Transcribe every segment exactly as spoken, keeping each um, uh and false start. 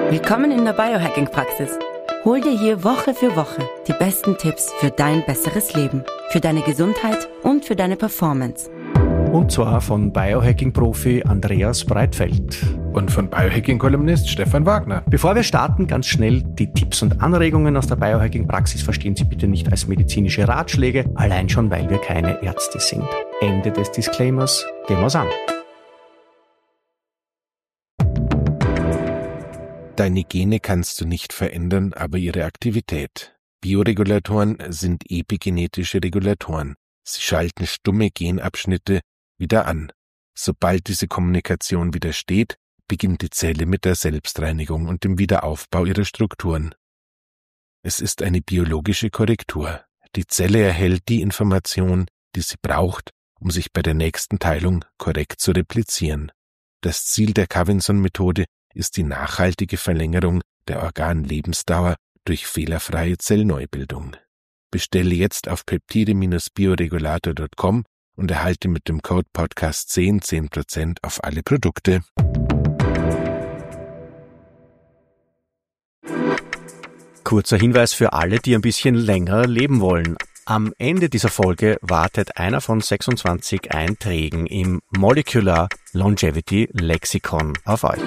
Willkommen in der Biohacking-Praxis. Hol dir hier Woche für Woche die besten Tipps für dein besseres Leben, für deine Gesundheit und für deine Performance. Und zwar von Biohacking-Profi Andreas Breitfeld. Und von Biohacking-Kolumnist Stefan Wagner. Bevor wir starten, ganz schnell die Tipps und Anregungen aus der Biohacking-Praxis verstehen Sie bitte nicht als medizinische Ratschläge, allein schon, weil wir keine Ärzte sind. Ende des Disclaimers, gehen wir's an. Deine Gene kannst du nicht verändern, aber ihre Aktivität. Bioregulatoren sind epigenetische Regulatoren. Sie schalten stumme Genabschnitte wieder an. Sobald diese Kommunikation wieder steht, beginnt die Zelle mit der Selbstreinigung und dem Wiederaufbau ihrer Strukturen. Es ist eine biologische Korrektur. Die Zelle erhält die Information, die sie braucht, um sich bei der nächsten Teilung korrekt zu replizieren. Das Ziel der Cavinson-Methode ist die nachhaltige Verlängerung der Organlebensdauer durch fehlerfreie Zellneubildung. Bestelle jetzt auf peptide Bindestrich bioregulator Punkt com und erhalte mit dem Code Podcast zehn zehn Prozent auf alle Produkte. Kurzer Hinweis für alle, die ein bisschen länger leben wollen. Am Ende dieser Folge wartet einer von sechsundzwanzig Einträgen im Molecular Longevity Lexikon auf euch.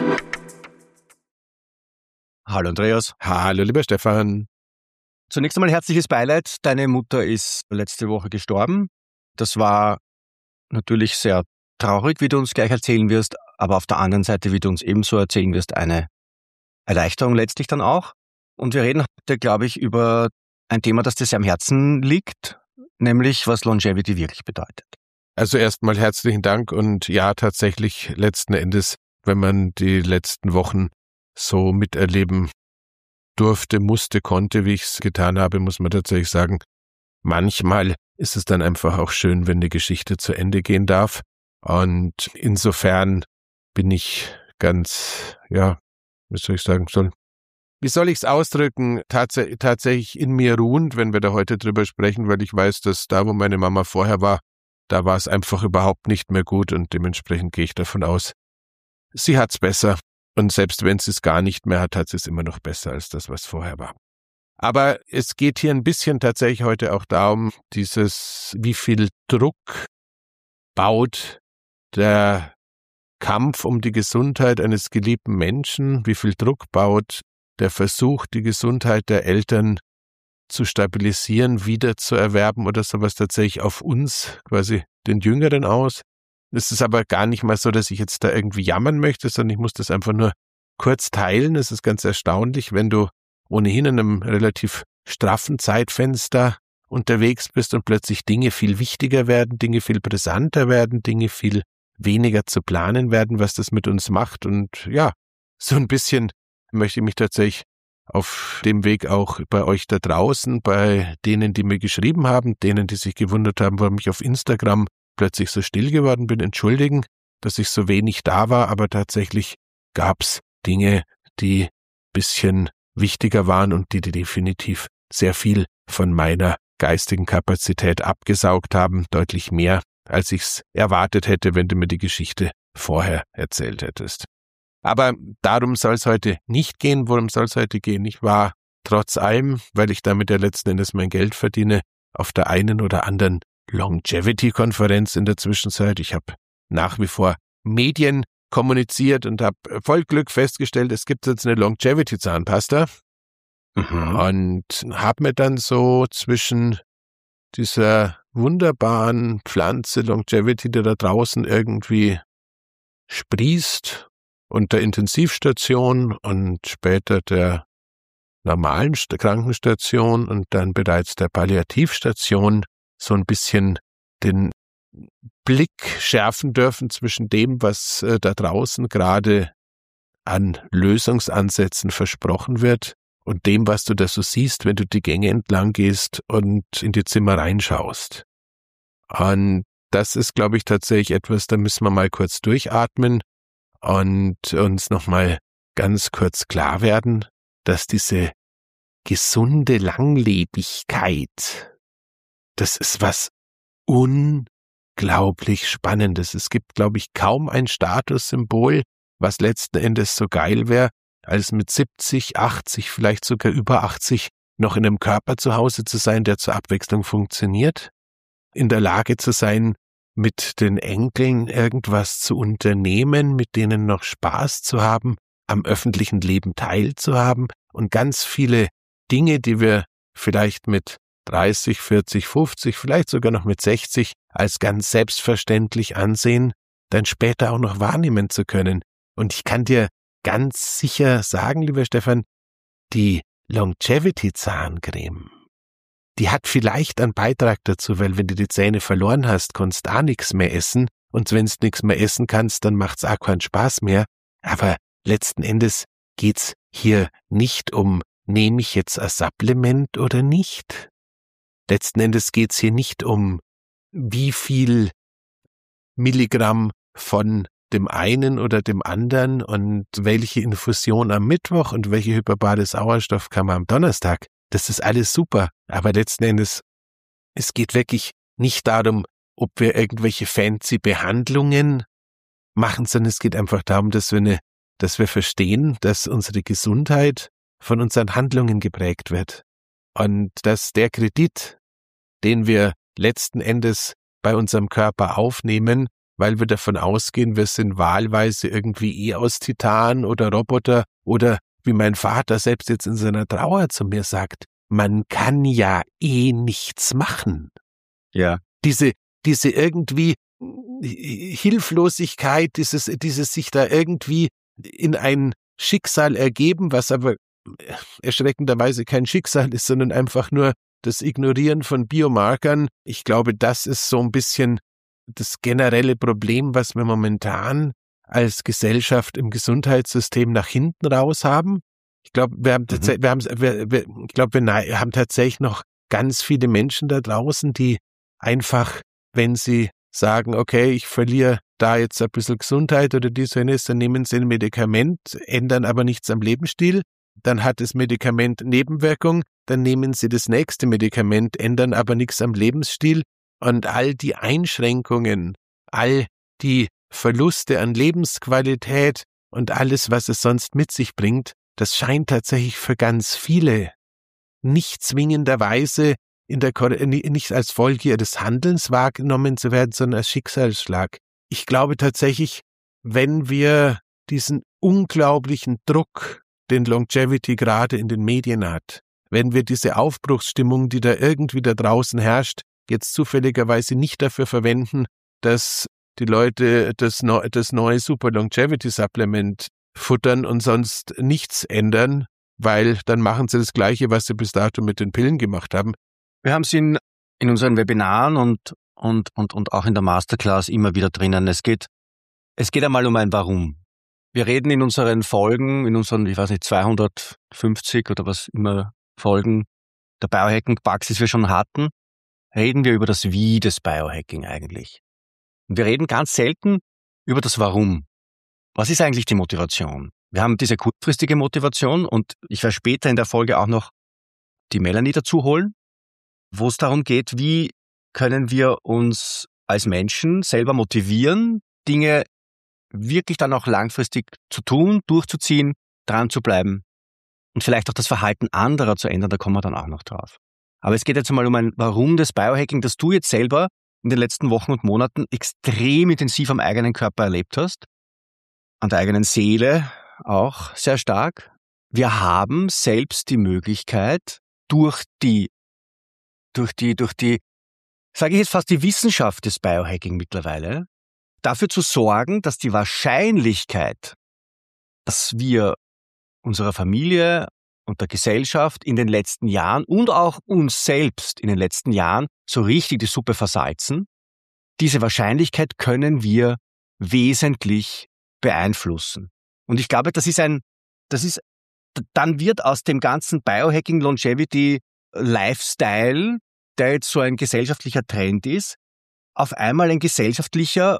Hallo Andreas. Hallo lieber Stefan. Zunächst einmal herzliches Beileid. Deine Mutter ist letzte Woche gestorben. Das war natürlich sehr traurig, wie du uns gleich erzählen wirst, aber auf der anderen Seite, wie du uns ebenso erzählen wirst, eine Erleichterung letztlich dann auch. Und wir reden heute, glaube ich, über ein Thema, das dir sehr am Herzen liegt, nämlich was Longevity wirklich bedeutet. Also erstmal herzlichen Dank und ja, tatsächlich letzten Endes, wenn man die letzten Wochen so miterleben durfte, musste, konnte, wie ich es getan habe, muss man tatsächlich sagen, manchmal ist es dann einfach auch schön, wenn die Geschichte zu Ende gehen darf. Und insofern bin ich ganz, ja, wie soll ich sagen, soll, wie soll ich es ausdrücken, tats- tatsächlich in mir ruhend, wenn wir da heute drüber sprechen, weil ich weiß, dass da, wo meine Mama vorher war, da war es einfach überhaupt nicht mehr gut und dementsprechend gehe ich davon aus, sie hat's besser. Und selbst wenn sie es gar nicht mehr hat, hat sie es immer noch besser als das, was vorher war. Aber es geht hier ein bisschen tatsächlich heute auch darum, dieses, wie viel Druck baut der Kampf um die Gesundheit eines geliebten Menschen, wie viel Druck baut der Versuch, die Gesundheit der Eltern zu stabilisieren, wieder zu erwerben oder sowas tatsächlich auf uns, quasi den Jüngeren aus. Es ist aber gar nicht mal so, dass ich jetzt da irgendwie jammern möchte, sondern ich muss das einfach nur kurz teilen. Es ist ganz erstaunlich, wenn du ohnehin in einem relativ straffen Zeitfenster unterwegs bist und plötzlich Dinge viel wichtiger werden, Dinge viel brisanter werden, Dinge viel weniger zu planen werden, was das mit uns macht. Und ja, so ein bisschen möchte ich mich tatsächlich auf dem Weg auch bei euch da draußen, bei denen, die mir geschrieben haben, denen, die sich gewundert haben, warum ich auf Instagram plötzlich so still geworden bin, entschuldigen, dass ich so wenig da war, aber tatsächlich gab's Dinge, die bisschen wichtiger waren und die, die definitiv sehr viel von meiner geistigen Kapazität abgesaugt haben, deutlich mehr, als ich's erwartet hätte, wenn du mir die Geschichte vorher erzählt hättest. Aber darum soll es heute nicht gehen. Worum soll es heute gehen? Ich war trotz allem, weil ich damit ja letzten Endes mein Geld verdiene, auf der einen oder anderen Longevity-Konferenz in der Zwischenzeit. Ich habe nach wie vor Medien kommuniziert und habe voll Glück festgestellt, es gibt jetzt eine Longevity-Zahnpasta. Mhm. Und habe mir dann so zwischen dieser wunderbaren Pflanze Longevity, die da draußen irgendwie sprießt, und der Intensivstation und später der normalen Krankenstation und dann bereits der Palliativstation so ein bisschen den Blick schärfen dürfen zwischen dem, was äh, da draußen gerade an Lösungsansätzen versprochen wird und dem, was du da so siehst, wenn du die Gänge entlang gehst und in die Zimmer reinschaust. Und das ist, glaube ich, tatsächlich etwas, da müssen wir mal kurz durchatmen und uns nochmal ganz kurz klar werden, dass diese gesunde Langlebigkeit, das ist was unglaublich Spannendes. Es gibt, glaube ich, kaum ein Statussymbol, was letzten Endes so geil wäre, als mit siebzig, achtzig, vielleicht sogar über achtzig noch in einem Körper zu Hause zu sein, der zur Abwechslung funktioniert, in der Lage zu sein, mit den Enkeln irgendwas zu unternehmen, mit denen noch Spaß zu haben, am öffentlichen Leben teilzuhaben und ganz viele Dinge, die wir vielleicht mit dreißig, vierzig, fünfzig, vielleicht sogar noch mit sechzig als ganz selbstverständlich ansehen, dann später auch noch wahrnehmen zu können. Und ich kann dir ganz sicher sagen, lieber Stefan, die Longevity-Zahncreme, die hat vielleicht einen Beitrag dazu, weil wenn du die Zähne verloren hast, kannst du auch nichts mehr essen. Und wenn du nichts mehr essen kannst, dann macht's auch keinen Spaß mehr. Aber letzten Endes geht's hier nicht um, nehme ich jetzt ein Supplement oder nicht? Letzten Endes geht's hier nicht um, wie viel Milligramm von dem einen oder dem anderen und welche Infusion am Mittwoch und welche hyperbare Sauerstoffkammer am Donnerstag. Das ist alles super, aber letzten Endes, es geht wirklich nicht darum, ob wir irgendwelche fancy Behandlungen machen, sondern es geht einfach darum, dass wir, eine, dass wir verstehen, dass unsere Gesundheit von unseren Handlungen geprägt wird und dass der Kredit, den wir letzten Endes bei unserem Körper aufnehmen, weil wir davon ausgehen, wir sind wahlweise irgendwie eh aus Titan oder Roboter oder wie mein Vater selbst jetzt in seiner Trauer zu mir sagt, man kann ja eh nichts machen. Ja. Diese, diese irgendwie Hilflosigkeit, dieses, dieses sich da irgendwie in ein Schicksal ergeben, was aber erschreckenderweise kein Schicksal ist, sondern einfach nur das Ignorieren von Biomarkern. Ich glaube, das ist so ein bisschen das generelle Problem, was wir momentan als Gesellschaft im Gesundheitssystem nach hinten raus haben. Ich glaube, wir haben tatsächlich, mhm. wir haben, wir, wir, ich glaube, wir haben tatsächlich noch ganz viele Menschen da draußen, die einfach, wenn sie sagen, okay, ich verliere da jetzt ein bisschen Gesundheit oder dies und jenes, dann nehmen sie ein Medikament, ändern aber nichts am Lebensstil, dann hat das Medikament Nebenwirkung, dann nehmen sie das nächste Medikament, ändern aber nichts am Lebensstil und all die Einschränkungen, all die Verluste an Lebensqualität und alles, was es sonst mit sich bringt, das scheint tatsächlich für ganz viele nicht zwingenderweise in der, nicht als Folge ihres Handelns wahrgenommen zu werden, sondern als Schicksalsschlag. Ich glaube tatsächlich, wenn wir diesen unglaublichen Druck, den Longevity gerade in den Medien hat, wenn wir diese Aufbruchsstimmung, die da irgendwie da draußen herrscht, jetzt zufälligerweise nicht dafür verwenden, dass die Leute das, neu, das neue Super Longevity Supplement futtern und sonst nichts ändern, weil dann machen sie das Gleiche, was sie bis dato mit den Pillen gemacht haben. Wir haben es in, in unseren Webinaren und, und, und, und auch in der Masterclass immer wieder drinnen. Es geht, es geht einmal um ein Warum. Wir reden in unseren Folgen, in unseren, ich weiß nicht, zweihundertfünfzig oder was immer Folgen der Biohacking-Praxis wir schon hatten, reden wir über das Wie des Biohacking eigentlich. Und wir reden ganz selten über das Warum. Was ist eigentlich die Motivation? Wir haben diese kurzfristige Motivation und ich werde später in der Folge auch noch die Melanie dazu holen, wo es darum geht, wie können wir uns als Menschen selber motivieren, Dinge wirklich dann auch langfristig zu tun, durchzuziehen, dran zu bleiben und vielleicht auch das Verhalten anderer zu ändern, da kommen wir dann auch noch drauf. Aber es geht jetzt mal um ein Warum des Biohacking, das du jetzt selber in den letzten Wochen und Monaten extrem intensiv am eigenen Körper erlebt hast, an der eigenen Seele auch sehr stark. Wir haben selbst die Möglichkeit, durch die, durch die, durch die, sage ich jetzt fast die Wissenschaft des Biohacking mittlerweile, dafür zu sorgen, dass die Wahrscheinlichkeit, dass wir unserer Familie und der Gesellschaft in den letzten Jahren und auch uns selbst in den letzten Jahren so richtig die Suppe versalzen, diese Wahrscheinlichkeit können wir wesentlich beeinflussen. Und ich glaube, das ist ein, das ist, dann wird aus dem ganzen Biohacking Longevity Lifestyle, der jetzt so ein gesellschaftlicher Trend ist, auf einmal ein gesellschaftlicher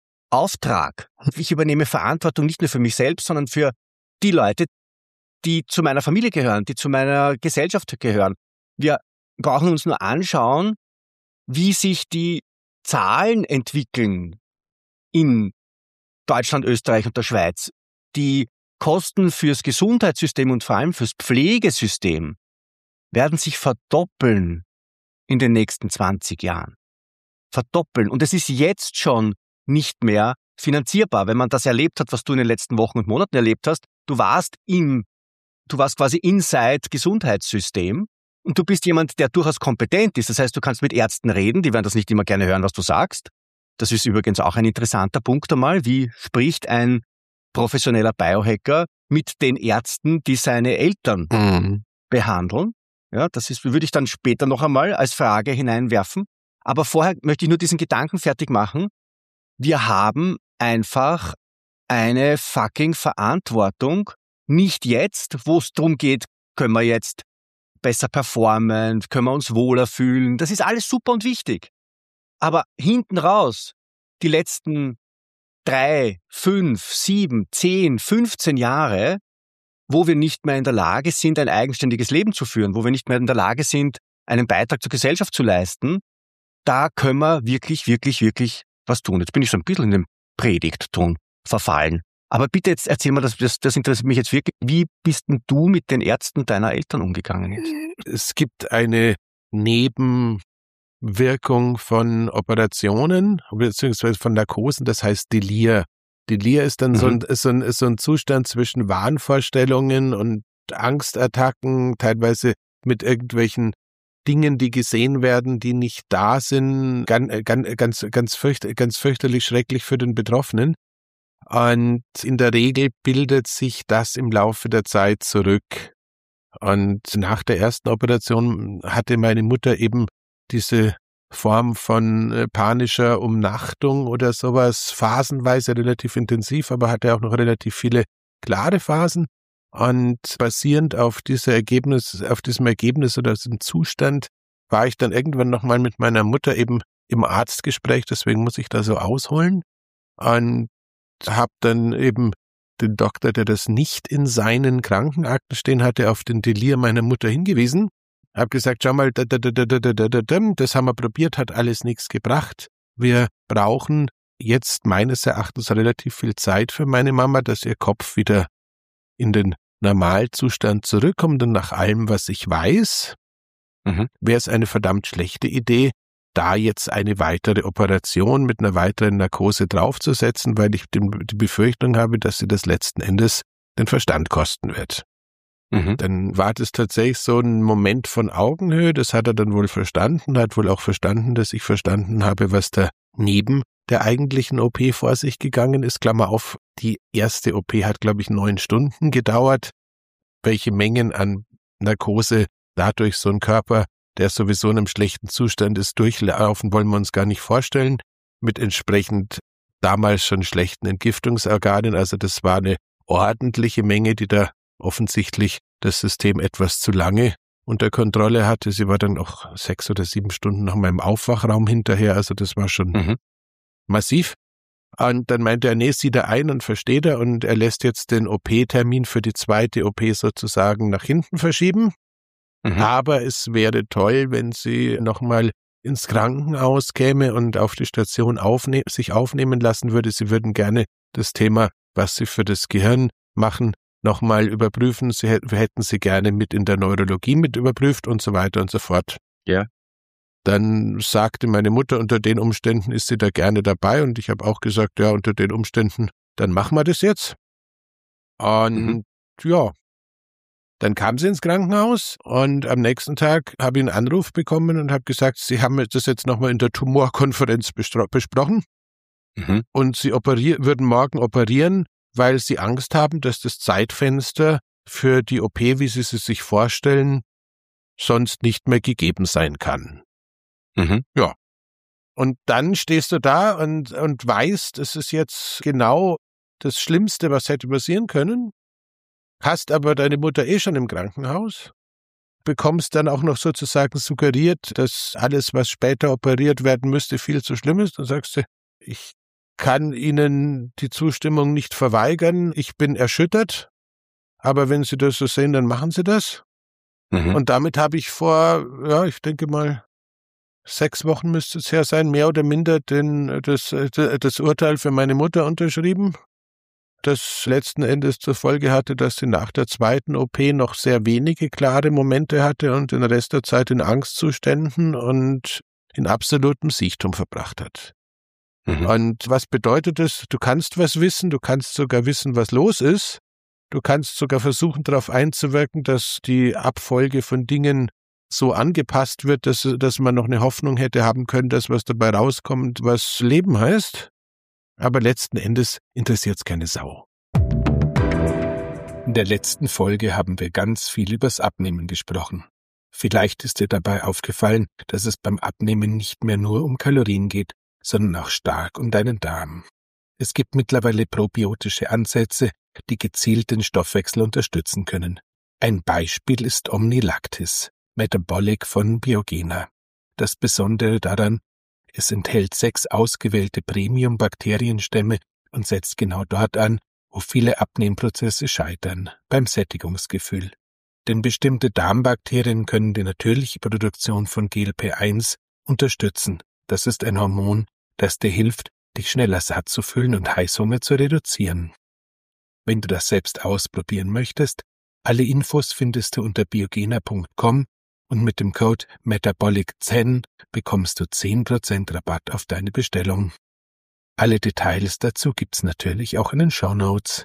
Auftrag. Ich übernehme Verantwortung nicht nur für mich selbst, sondern für die Leute, die zu meiner Familie gehören, die zu meiner Gesellschaft gehören. Wir brauchen uns nur anschauen, wie sich die Zahlen entwickeln in Deutschland, Österreich und der Schweiz. Die Kosten fürs Gesundheitssystem und vor allem fürs Pflegesystem werden sich verdoppeln in den nächsten zwanzig Jahren. Verdoppeln. Und es ist jetzt schon nicht mehr finanzierbar, wenn man das erlebt hat, was du in den letzten Wochen und Monaten erlebt hast. Du warst im, du warst quasi inside Gesundheitssystem und du bist jemand, der durchaus kompetent ist. Das heißt, du kannst mit Ärzten reden, die werden das nicht immer gerne hören, was du sagst. Das ist übrigens auch ein interessanter Punkt einmal. Wie spricht ein professioneller Biohacker mit den Ärzten, die seine Eltern mhm. behandeln? Ja, das ist, würde ich dann später noch einmal als Frage hineinwerfen. Aber vorher möchte ich nur diesen Gedanken fertig machen. Wir haben einfach eine fucking Verantwortung. Nicht jetzt, wo es darum geht, können wir jetzt besser performen, können wir uns wohler fühlen. Das ist alles super und wichtig. Aber hinten raus, die letzten drei, fünf, sieben, zehn, fünfzehn Jahre, wo wir nicht mehr in der Lage sind, ein eigenständiges Leben zu führen, wo wir nicht mehr in der Lage sind, einen Beitrag zur Gesellschaft zu leisten, da können wir wirklich, wirklich, wirklich was tun. Jetzt bin ich so ein bisschen in den Predigtton verfallen. Aber bitte jetzt erzähl mal, das, das, das interessiert mich jetzt wirklich. Wie bist denn du mit den Ärzten deiner Eltern umgegangen jetzt? Es gibt eine Nebenwirkung von Operationen, beziehungsweise von Narkosen, das heißt Delir. Delir ist dann mhm. so, ein, ist so, ein, ist so ein Zustand zwischen Wahnvorstellungen und Angstattacken, teilweise mit irgendwelchen Dingen, die gesehen werden, die nicht da sind, ganz, ganz, ganz, ganz, fürcht, ganz fürchterlich schrecklich für den Betroffenen. Und in der Regel bildet sich das im Laufe der Zeit zurück. Und nach der ersten Operation hatte meine Mutter eben diese Form von panischer Umnachtung oder sowas, phasenweise relativ intensiv, aber hatte auch noch relativ viele klare Phasen. Und basierend auf dieser Ergebnis, auf diesem Ergebnis oder diesem Zustand war ich dann irgendwann nochmal mit meiner Mutter eben im Arztgespräch, deswegen muss ich da so ausholen. Und habe dann eben den Doktor, der das nicht in seinen Krankenakten stehen hatte, auf den Delir meiner Mutter hingewiesen. Habe gesagt, schau mal, das haben wir probiert, hat alles nichts gebracht. Wir brauchen jetzt meines Erachtens relativ viel Zeit für meine Mama, dass ihr Kopf wieder in den Normalzustand zurückkommt. Und nach allem, was ich weiß, mhm. wäre es eine verdammt schlechte Idee, da jetzt eine weitere Operation mit einer weiteren Narkose draufzusetzen, weil ich die Befürchtung habe, dass sie das letzten Endes den Verstand kosten wird. Mhm. Dann war das tatsächlich so ein Moment von Augenhöhe, das hat er dann wohl verstanden, hat wohl auch verstanden, dass ich verstanden habe, was da neben der eigentlichen O P vor sich gegangen ist. Klammer auf, die erste O P hat, glaube ich, neun Stunden gedauert. Welche Mengen an Narkose dadurch so ein Körper, der sowieso in einem schlechten Zustand ist, durchlaufen, wollen wir uns gar nicht vorstellen. Mit entsprechend damals schon schlechten Entgiftungsorganen. Also das war eine ordentliche Menge, die da offensichtlich das System etwas zu lange unter Kontrolle hatte. Sie war dann auch sechs oder sieben Stunden nach meinem Aufwachraum hinterher. Also das war schon mhm. massiv. Und dann meinte er, nee, sieht er ein und versteht er und er lässt jetzt den O P-Termin für die zweite O P sozusagen nach hinten verschieben. Mhm. Aber es wäre toll, wenn sie nochmal ins Krankenhaus käme und auf die Station aufne- sich aufnehmen lassen würde. Sie würden gerne das Thema, was sie für das Gehirn machen, nochmal überprüfen. Sie hätten, wir hätten sie gerne mit in der Neurologie mit überprüft und so weiter und so fort. Ja. Dann sagte meine Mutter, unter den Umständen ist sie da gerne dabei und ich habe auch gesagt, ja, unter den Umständen, dann machen wir das jetzt. Und mhm. ja, dann kam sie ins Krankenhaus und am nächsten Tag habe ich einen Anruf bekommen und habe gesagt, sie haben das jetzt nochmal in der Tumorkonferenz bestro- besprochen mhm. und sie operier- würden morgen operieren, weil sie Angst haben, dass das Zeitfenster für die O P, wie sie sie sich vorstellen, sonst nicht mehr gegeben sein kann. Mhm. Ja. Und dann stehst du da und, und weißt, es ist jetzt genau das Schlimmste, was hätte passieren können, hast aber deine Mutter eh schon im Krankenhaus, bekommst dann auch noch sozusagen suggeriert, dass alles, was später operiert werden müsste, viel zu schlimm ist. Dann sagst du, ich kann Ihnen die Zustimmung nicht verweigern, ich bin erschüttert, aber wenn Sie das so sehen, dann machen Sie das. Mhm. Und damit habe ich vor, ja, ich denke mal, sechs Wochen müsste es her sein, mehr oder minder den, das, das Urteil für meine Mutter unterschrieben. das letzten Endes zur Folge hatte, dass sie nach der zweiten O P noch sehr wenige klare Momente hatte und den Rest der Zeit in Angstzuständen und in absolutem Siechtum verbracht hat. Mhm. Und was bedeutet das? Du kannst was wissen, du kannst sogar wissen, was los ist. Du kannst sogar versuchen, darauf einzuwirken, dass die Abfolge von Dingen so angepasst wird, dass, dass man noch eine Hoffnung hätte haben können, dass was dabei rauskommt, was Leben heißt. Aber letzten Endes interessiert es keine Sau. In der letzten Folge haben wir ganz viel übers Abnehmen gesprochen. Vielleicht ist dir dabei aufgefallen, dass es beim Abnehmen nicht mehr nur um Kalorien geht, sondern auch stark um deinen Darm. Es gibt mittlerweile probiotische Ansätze, die gezielt den Stoffwechsel unterstützen können. Ein Beispiel ist Omnilactis, Metabolic von Biogena. Das Besondere daran, es enthält sechs ausgewählte Premium-Bakterienstämme und setzt genau dort an, wo viele Abnehmprozesse scheitern, beim Sättigungsgefühl. Denn bestimmte Darmbakterien können die natürliche Produktion von G L P eins unterstützen. Das ist ein Hormon, das dir hilft, dich schneller satt zu fühlen und Heißhunger zu reduzieren. Wenn du das selbst ausprobieren möchtest, alle Infos findest du unter biogena punkt com und mit dem Code Metabolic zehn bekommst du zehn Prozent Rabatt auf deine Bestellung. Alle Details dazu gibt's natürlich auch in den Shownotes.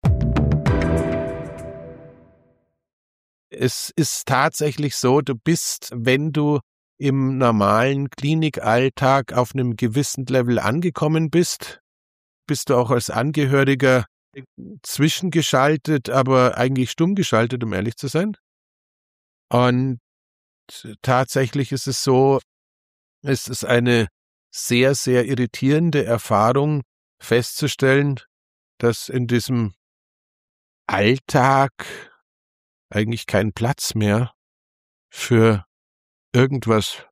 Es ist tatsächlich so, du bist, wenn du im normalen Klinikalltag auf einem gewissen Level angekommen bist, bist du auch als Angehöriger zwischengeschaltet, aber eigentlich stumm geschaltet, um ehrlich zu sein. Und tatsächlich ist es so, es ist eine sehr, sehr irritierende Erfahrung festzustellen, dass in diesem Alltag eigentlich kein Platz mehr für irgendwas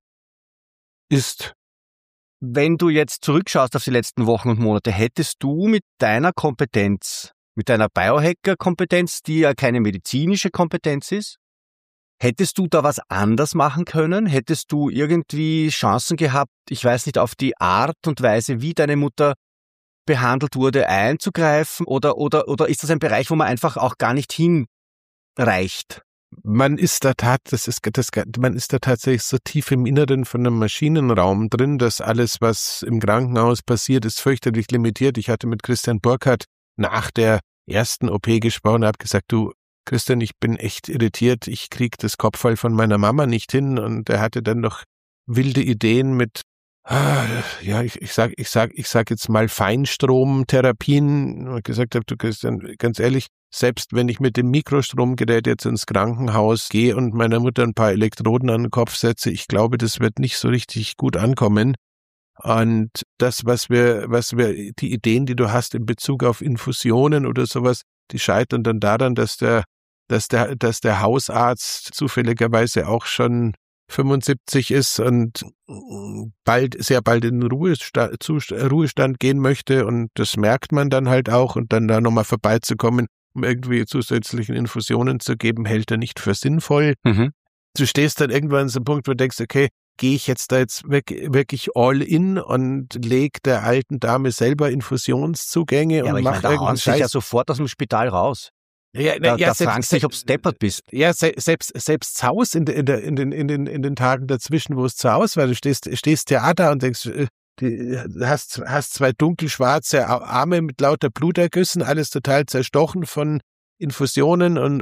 ist. Wenn du jetzt zurückschaust auf die letzten Wochen und Monate, hättest du mit deiner Kompetenz, mit deiner Biohacker-Kompetenz, die ja keine medizinische Kompetenz ist, hättest du da was anders machen können? Hättest du irgendwie Chancen gehabt, ich weiß nicht, auf die Art und Weise, wie deine Mutter behandelt wurde, einzugreifen? Oder, oder, oder ist das ein Bereich, wo man einfach auch gar nicht hinreicht? Man ist da tat, das ist, das, man ist da tatsächlich so tief im Inneren von einem Maschinenraum drin, dass alles, was im Krankenhaus passiert, ist fürchterlich limitiert. Ich hatte mit Christian Burkhardt nach der ersten O P gesprochen, habe gesagt, du, Christian, ich bin echt irritiert, ich krieg das Kopfball von meiner Mama nicht hin, und er hatte dann noch wilde Ideen mit, ah, ja, ich, ich sag, ich sag, ich sag jetzt mal Feinstromtherapien, und gesagt habe, du Christian, ganz ehrlich, selbst wenn ich mit dem Mikrostromgerät jetzt ins Krankenhaus gehe und meiner Mutter ein paar Elektroden an den Kopf setze, ich glaube, das wird nicht so richtig gut ankommen. Und das, was wir, was wir, die Ideen, die du hast in Bezug auf Infusionen oder sowas, die scheitern dann daran, dass der, dass der, dass der Hausarzt zufälligerweise auch schon fünfundsiebzig ist und bald, sehr bald in den Ruhestand, Ruhestand gehen möchte, und das merkt man dann halt auch, und dann da nochmal vorbeizukommen, um irgendwie zusätzlichen Infusionen zu geben, hält er nicht für sinnvoll. Mhm. Du stehst dann irgendwann an so einem Punkt, wo du denkst, okay, gehe ich jetzt da jetzt wirklich all in und leg der alten Dame selber Infusionszugänge, ja, und mach irgendeinen Scheiß. Ja, ja sofort aus dem Spital raus. Ja, na, da ja, da selbst, fragst du dich, ob du deppert bist. Ja, selbst, selbst zu Hause in, in, der, in, den, in, den, in den Tagen dazwischen, wo es zu Hause war, du stehst, stehst ja da und denkst, du hast, hast zwei dunkelschwarze Arme mit lauter Blutergüssen, alles total zerstochen von Infusionen und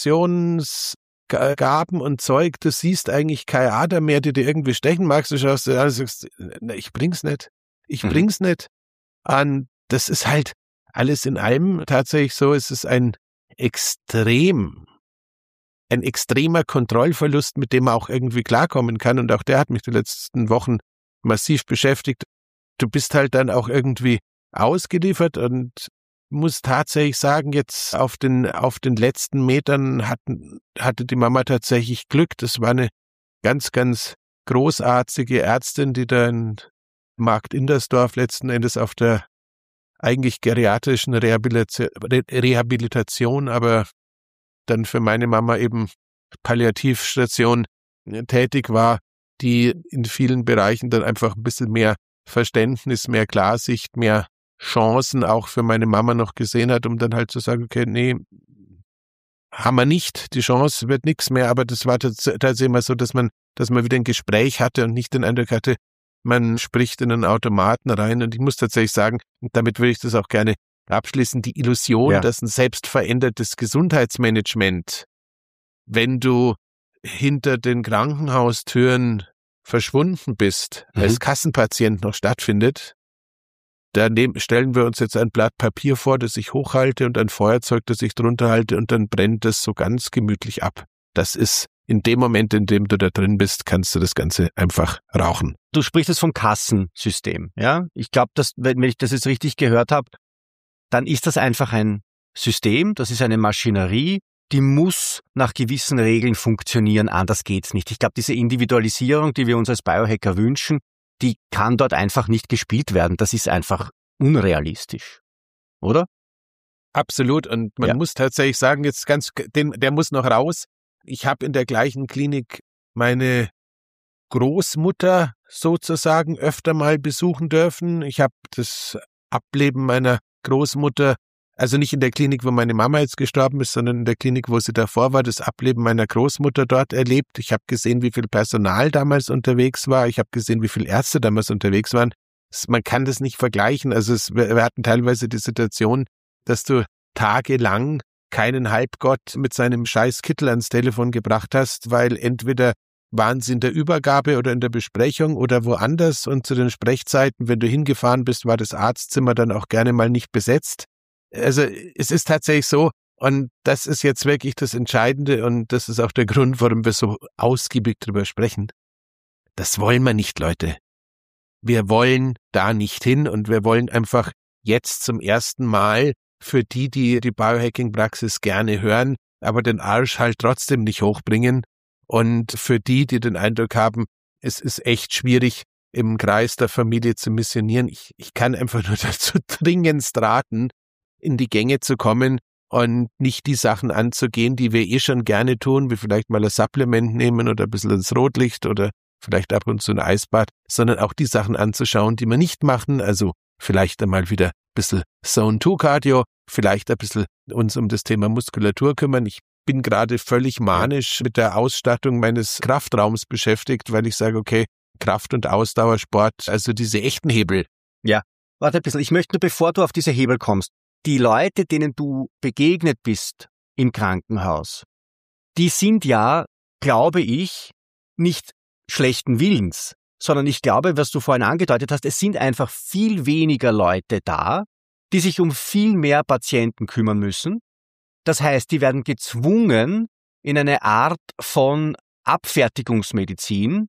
Operationsgaben und Zeug. Du siehst eigentlich keine Ader mehr, die dir irgendwie stechen magst. Du schaust dir an und sagst, na, ich bring's nicht. Ich bring's mhm. nicht. Und das ist halt alles in allem tatsächlich so, es ist ein extrem, ein extremer Kontrollverlust, mit dem man auch irgendwie klarkommen kann. Und auch der hat mich die letzten Wochen massiv beschäftigt. Du bist halt dann auch irgendwie ausgeliefert und muss tatsächlich sagen, jetzt auf den, auf den letzten Metern hatten, hatte die Mama tatsächlich Glück. Das war eine ganz, ganz großartige Ärztin, die da in Markt Indersdorf letzten Endes auf der eigentlich geriatrischen Rehabilitation, aber dann für meine Mama eben Palliativstation tätig war, die in vielen Bereichen dann einfach ein bisschen mehr Verständnis, mehr Klarsicht, mehr Chancen auch für meine Mama noch gesehen hat, um dann halt zu sagen, okay, nee, haben wir nicht, die Chance wird nichts mehr, aber das war tatsächlich immer so, dass man, dass man wieder ein Gespräch hatte und nicht den Eindruck hatte, man spricht in einen Automaten rein. Und ich muss tatsächlich sagen, und damit würde ich das auch gerne abschließen, die Illusion, ja. dass ein selbstverändertes Gesundheitsmanagement, wenn du hinter den Krankenhaustüren verschwunden bist, mhm. als Kassenpatient noch stattfindet, da nehm, stellen wir uns jetzt ein Blatt Papier vor, das ich hochhalte und ein Feuerzeug, das ich drunter halte und dann brennt es so ganz gemütlich ab. Das ist in dem Moment, in dem du da drin bist, kannst du das Ganze einfach rauchen. Du sprichst jetzt vom Kassensystem, ja? Ich glaube, dass, wenn ich das jetzt richtig gehört habe, dann ist das einfach ein System, das ist eine Maschinerie, die muss nach gewissen Regeln funktionieren, anders geht's nicht. Ich glaube, diese Individualisierung, die wir uns als Biohacker wünschen, die kann dort einfach nicht gespielt werden. Das ist einfach unrealistisch, oder? Absolut. Und man ja. muss tatsächlich sagen, jetzt ganz, den, der muss noch raus. Ich habe in der gleichen Klinik meine Großmutter sozusagen öfter mal besuchen dürfen. Ich habe das Ableben meiner Großmutter, also nicht in der Klinik, wo meine Mama jetzt gestorben ist, sondern in der Klinik, wo sie davor war, das Ableben meiner Großmutter dort erlebt. Ich habe gesehen, wie viel Personal damals unterwegs war. Ich habe gesehen, wie viele Ärzte damals unterwegs waren. Man kann das nicht vergleichen. Also es, wir hatten teilweise die Situation, dass du tagelang keinen Halbgott mit seinem scheiß Kittel ans Telefon gebracht hast, weil entweder waren sie in der Übergabe oder in der Besprechung oder woanders und zu den Sprechzeiten, wenn du hingefahren bist, war das Arztzimmer dann auch gerne mal nicht besetzt. Also es ist tatsächlich so, und das ist jetzt wirklich das Entscheidende und das ist auch der Grund, warum wir so ausgiebig drüber sprechen. Das wollen wir nicht, Leute. Wir wollen da nicht hin und wir wollen einfach jetzt zum ersten Mal für die, die die Biohacking-Praxis gerne hören, aber den Arsch halt trotzdem nicht hochbringen. Und für die, die den Eindruck haben, es ist echt schwierig, im Kreis der Familie zu missionieren. Ich, ich kann einfach nur dazu dringendst raten, in die Gänge zu kommen und nicht die Sachen anzugehen, die wir eh schon gerne tun, wie vielleicht mal ein Supplement nehmen oder ein bisschen ins Rotlicht oder vielleicht ab und zu ein Eisbad, sondern auch die Sachen anzuschauen, die wir nicht machen. Also vielleicht einmal wieder ein bisschen Zone zwei Cardio, vielleicht ein bisschen uns um das Thema Muskulatur kümmern. Ich bin gerade völlig manisch mit der Ausstattung meines Kraftraums beschäftigt, weil ich sage, okay, Kraft- und Ausdauersport, also diese echten Hebel. Ja, warte ein bisschen. Ich möchte nur, bevor du auf diese Hebel kommst, die Leute, denen du begegnet bist im Krankenhaus, die sind ja, glaube ich, nicht schlechten Willens, sondern ich glaube, was du vorhin angedeutet hast, es sind einfach viel weniger Leute da, die sich um viel mehr Patienten kümmern müssen. Das heißt, die werden gezwungen in eine Art von Abfertigungsmedizin.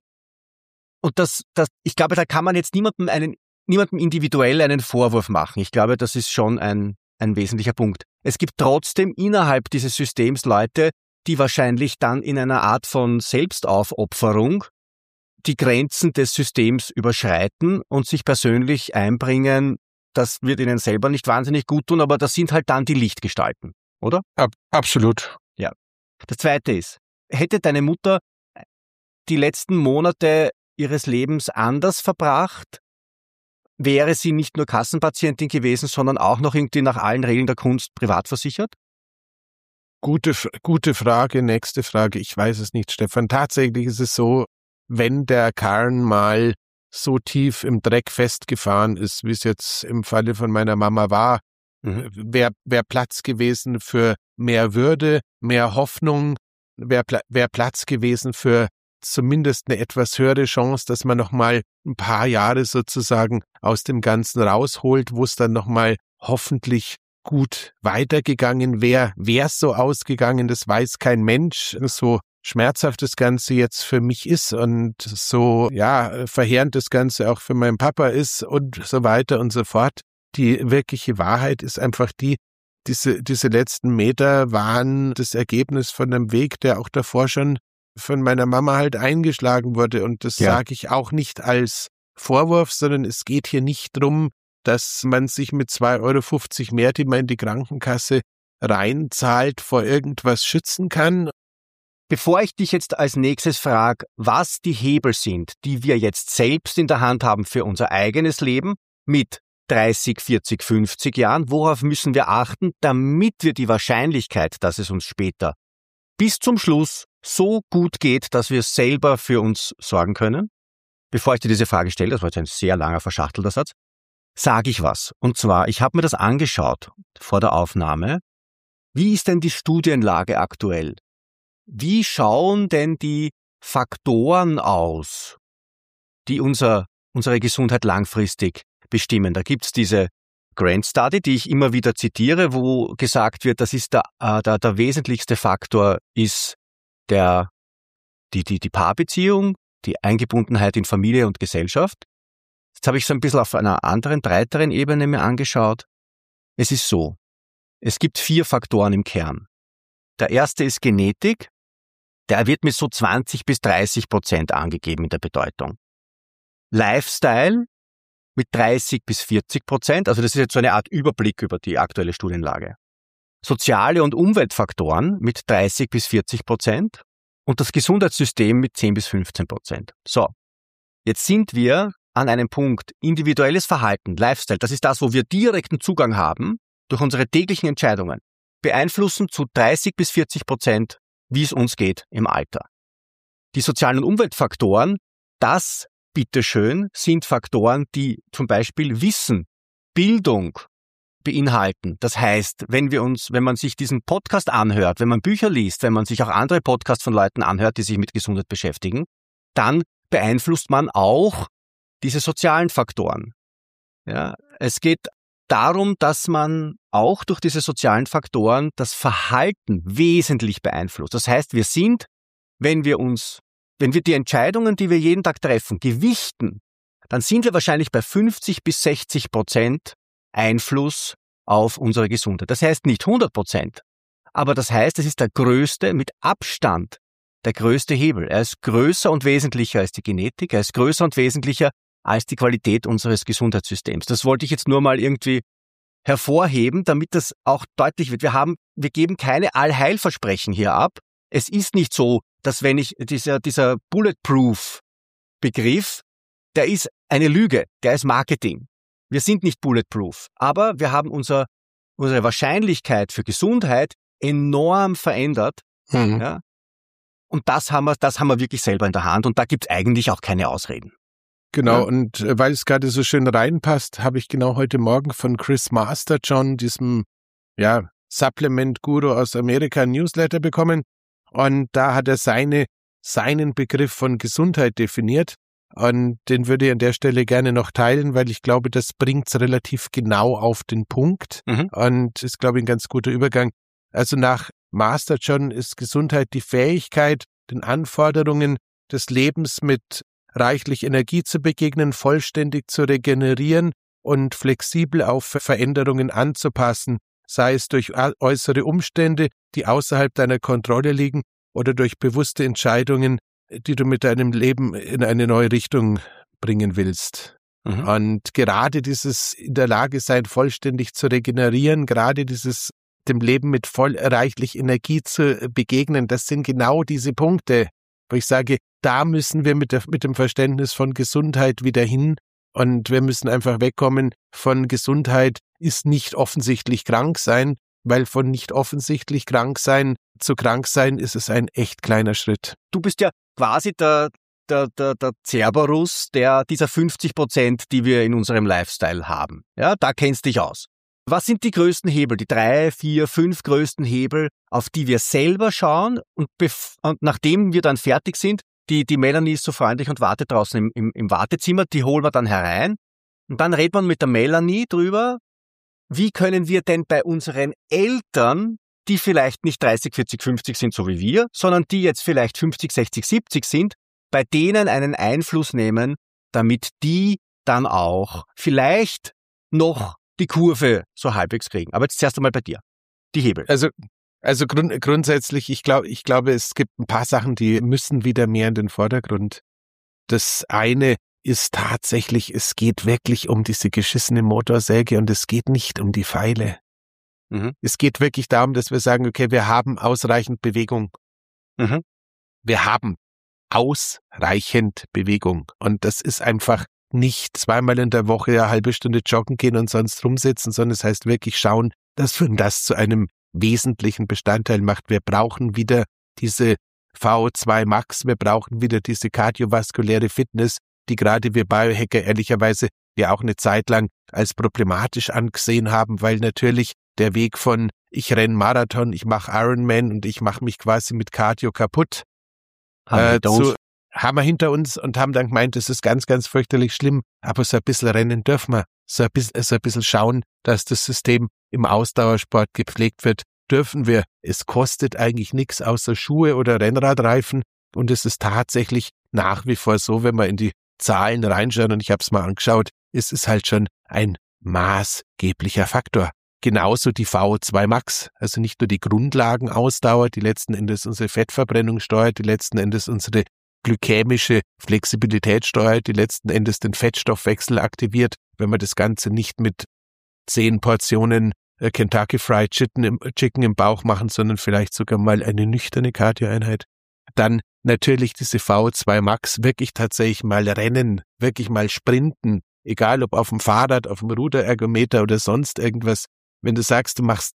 Und das, das, ich glaube, da kann man jetzt niemandem einen, niemandem individuell einen Vorwurf machen. Ich glaube, das ist schon ein, ein wesentlicher Punkt. Es gibt trotzdem innerhalb dieses Systems Leute, die wahrscheinlich dann in einer Art von Selbstaufopferung die Grenzen des Systems überschreiten und sich persönlich einbringen. Das wird ihnen selber nicht wahnsinnig gut tun, aber das sind halt dann die Lichtgestalten, oder? Ab, absolut. Ja. Das Zweite ist, hätte deine Mutter die letzten Monate ihres Lebens anders verbracht, wäre sie nicht nur Kassenpatientin gewesen, sondern auch noch irgendwie nach allen Regeln der Kunst privat versichert? Gute, gute Frage, nächste Frage. Ich weiß es nicht, Stefan. Tatsächlich ist es so, wenn der Karren mal so tief im Dreck festgefahren ist, wie es jetzt im Falle von meiner Mama war, mhm. wäre wär Platz gewesen für mehr Würde, mehr Hoffnung, wäre wär Platz gewesen für zumindest eine etwas höhere Chance, dass man nochmal ein paar Jahre sozusagen aus dem Ganzen rausholt, wo es dann nochmal hoffentlich gut weitergegangen wäre. Wäre es so ausgegangen, das weiß kein Mensch, so schmerzhaft das Ganze jetzt für mich ist und so, ja, verheerend das Ganze auch für meinen Papa ist und so weiter und so fort. Die wirkliche Wahrheit ist einfach die, diese, diese letzten Meter waren das Ergebnis von einem Weg, der auch davor schon von meiner Mama halt eingeschlagen wurde. Und das ja. sage ich auch nicht als Vorwurf, sondern es geht hier nicht drum, dass man sich mit zwei Euro fünfzig mehr, die man in die Krankenkasse reinzahlt, vor irgendwas schützen kann. Bevor ich dich jetzt als nächstes frage, was die Hebel sind, die wir jetzt selbst in der Hand haben für unser eigenes Leben, mit dreißig, vierzig, fünfzig Jahren? Worauf müssen wir achten, damit wir die Wahrscheinlichkeit, dass es uns später bis zum Schluss so gut geht, dass wir selber für uns sorgen können? Bevor ich dir diese Frage stelle, das war jetzt ein sehr langer, verschachtelter Satz, sage ich was. Und zwar, ich habe mir das angeschaut vor der Aufnahme. Wie ist denn die Studienlage aktuell? Wie schauen denn die Faktoren aus, die unser, unsere Gesundheit langfristig bestimmen? Da gibt's diese Grant Study, die ich immer wieder zitiere, wo gesagt wird, das ist der, äh, der, der wesentlichste Faktor ist der, die, die, die Paarbeziehung, die Eingebundenheit in Familie und Gesellschaft. Jetzt habe ich so ein bisschen auf einer anderen, breiteren Ebene mir angeschaut. Es ist so, es gibt vier Faktoren im Kern. Der erste ist Genetik. Der wird mit so zwanzig bis dreißig Prozent angegeben in der Bedeutung. Lifestyle mit dreißig bis vierzig Prozent, also das ist jetzt so eine Art Überblick über die aktuelle Studienlage. Soziale und Umweltfaktoren mit dreißig bis vierzig Prozent und das Gesundheitssystem mit zehn bis fünfzehn Prozent. So, jetzt sind wir an einem Punkt, individuelles Verhalten, Lifestyle, das ist das, wo wir direkten Zugang haben durch unsere täglichen Entscheidungen, beeinflussen zu dreißig bis vierzig Prozent, wie es uns geht im Alter. Die sozialen und Umweltfaktoren, das, bitteschön, sind Faktoren, die zum Beispiel Wissen, Bildung beinhalten. Das heißt, wenn wir uns, wenn man sich diesen Podcast anhört, wenn man Bücher liest, wenn man sich auch andere Podcasts von Leuten anhört, die sich mit Gesundheit beschäftigen, dann beeinflusst man auch diese sozialen Faktoren. Ja, es geht darum, dass man auch durch diese sozialen Faktoren das Verhalten wesentlich beeinflusst. Das heißt, wir sind, wenn wir uns, wenn wir die Entscheidungen, die wir jeden Tag treffen, gewichten, dann sind wir wahrscheinlich bei fünfzig bis sechzig Prozent Einfluss auf unsere Gesundheit. Das heißt nicht hundert Prozent, aber das heißt, es ist der größte, mit Abstand der größte Hebel. Er ist größer und wesentlicher als die Genetik, er ist größer und wesentlicher als die Qualität unseres Gesundheitssystems. Das wollte ich jetzt nur mal irgendwie hervorheben, damit das auch deutlich wird. Wir haben, wir geben keine Allheilversprechen hier ab. Es ist nicht so, dass wenn ich, dieser, dieser Bulletproof-Begriff, der ist eine Lüge, der ist Marketing. Wir sind nicht bulletproof, aber wir haben unser, unsere Wahrscheinlichkeit für Gesundheit enorm verändert. Mhm. Ja? Und das haben wir, das haben wir wirklich selber in der Hand und da gibt es eigentlich auch keine Ausreden. Genau, ja? Und äh, weil es gerade so schön reinpasst, habe ich genau heute Morgen von Chris Masterjohn, diesem ja, Supplement-Guru aus Amerika, ein Newsletter bekommen. Und da hat er seine, seinen Begriff von Gesundheit definiert. Und den würde ich an der Stelle gerne noch teilen, weil ich glaube, das bringt es relativ genau auf den Punkt. Mhm. Und ist, glaube ich, ein ganz guter Übergang. Also nach Masterjohn ist Gesundheit die Fähigkeit, den Anforderungen des Lebens mit reichlich Energie zu begegnen, vollständig zu regenerieren und flexibel auf Veränderungen anzupassen, sei es durch äußere Umstände, die außerhalb deiner Kontrolle liegen, oder durch bewusste Entscheidungen, die du mit deinem Leben in eine neue Richtung bringen willst. Mhm. Und gerade dieses in der Lage sein, vollständig zu regenerieren, gerade dieses dem Leben mit voll reichlich Energie zu begegnen, das sind genau diese Punkte, wo ich sage, da müssen wir mit, der, mit dem Verständnis von Gesundheit wieder hin und wir müssen einfach wegkommen von Gesundheit ist nicht offensichtlich krank sein, weil von nicht offensichtlich krank sein zu krank sein ist es ein echt kleiner Schritt. Du bist ja quasi der, der, der, der Cerberus der dieser fünfzig Prozent, die wir in unserem Lifestyle haben. Ja, da kennst du dich aus. Was sind die größten Hebel, die drei, vier, fünf größten Hebel, auf die wir selber schauen und, bef- und nachdem wir dann fertig sind, die, die Melanie ist so freundlich und wartet draußen im, im, im Wartezimmer, die holen wir dann herein und dann redet man mit der Melanie drüber, wie können wir denn bei unseren Eltern, die vielleicht nicht dreißig, vierzig, fünfzig sind, so wie wir, sondern die jetzt vielleicht fünfzig, sechzig, siebzig sind, bei denen einen Einfluss nehmen, damit die dann auch vielleicht noch die Kurve so halbwegs kriegen. Aber jetzt zuerst einmal bei dir. Die Hebel. Also, also grund, grundsätzlich, ich glaube, ich glaube, es gibt ein paar Sachen, die müssen wieder mehr in den Vordergrund. Das eine ist tatsächlich, es geht wirklich um diese geschissene Motorsäge und es geht nicht um die Pfeile. Mhm. Es geht wirklich darum, dass wir sagen, okay, wir haben ausreichend Bewegung. Mhm. Wir haben ausreichend Bewegung. Und das ist einfach nicht zweimal in der Woche eine halbe Stunde joggen gehen und sonst rumsitzen, sondern es heißt wirklich schauen, dass man das zu einem wesentlichen Bestandteil macht. Wir brauchen wieder diese V O zwei Max, wir brauchen wieder diese kardiovaskuläre Fitness, die gerade wir Biohacker ehrlicherweise ja auch eine Zeit lang als problematisch angesehen haben, weil natürlich der Weg von ich renn Marathon, ich mache Ironman und ich mache mich quasi mit Cardio kaputt, Haben, äh, zu, haben wir hinter uns und haben dann gemeint, das ist ganz, ganz fürchterlich schlimm, aber so ein bisschen rennen dürfen wir, so ein bisschen, so ein bisschen schauen, dass das System im Ausdauersport gepflegt wird, dürfen wir. Es kostet eigentlich nichts außer Schuhe oder Rennradreifen und es ist tatsächlich nach wie vor so, wenn wir in die Zahlen reinschauen und ich habe es mal angeschaut, es ist halt schon ein maßgeblicher Faktor. Genauso die V O zwei Max, also nicht nur die Grundlagenausdauer, die letzten Endes unsere Fettverbrennung steuert, die letzten Endes unsere glykämische Flexibilität steuert, die letzten Endes den Fettstoffwechsel aktiviert, wenn wir das Ganze nicht mit zehn Portionen Kentucky Fried Chicken im, Chicken im Bauch machen, sondern vielleicht sogar mal eine nüchterne Cardio-Einheit. Dann natürlich diese V O zwei Max, wirklich tatsächlich mal rennen, wirklich mal sprinten, egal ob auf dem Fahrrad, auf dem Ruderergometer oder sonst irgendwas. Wenn du sagst, du machst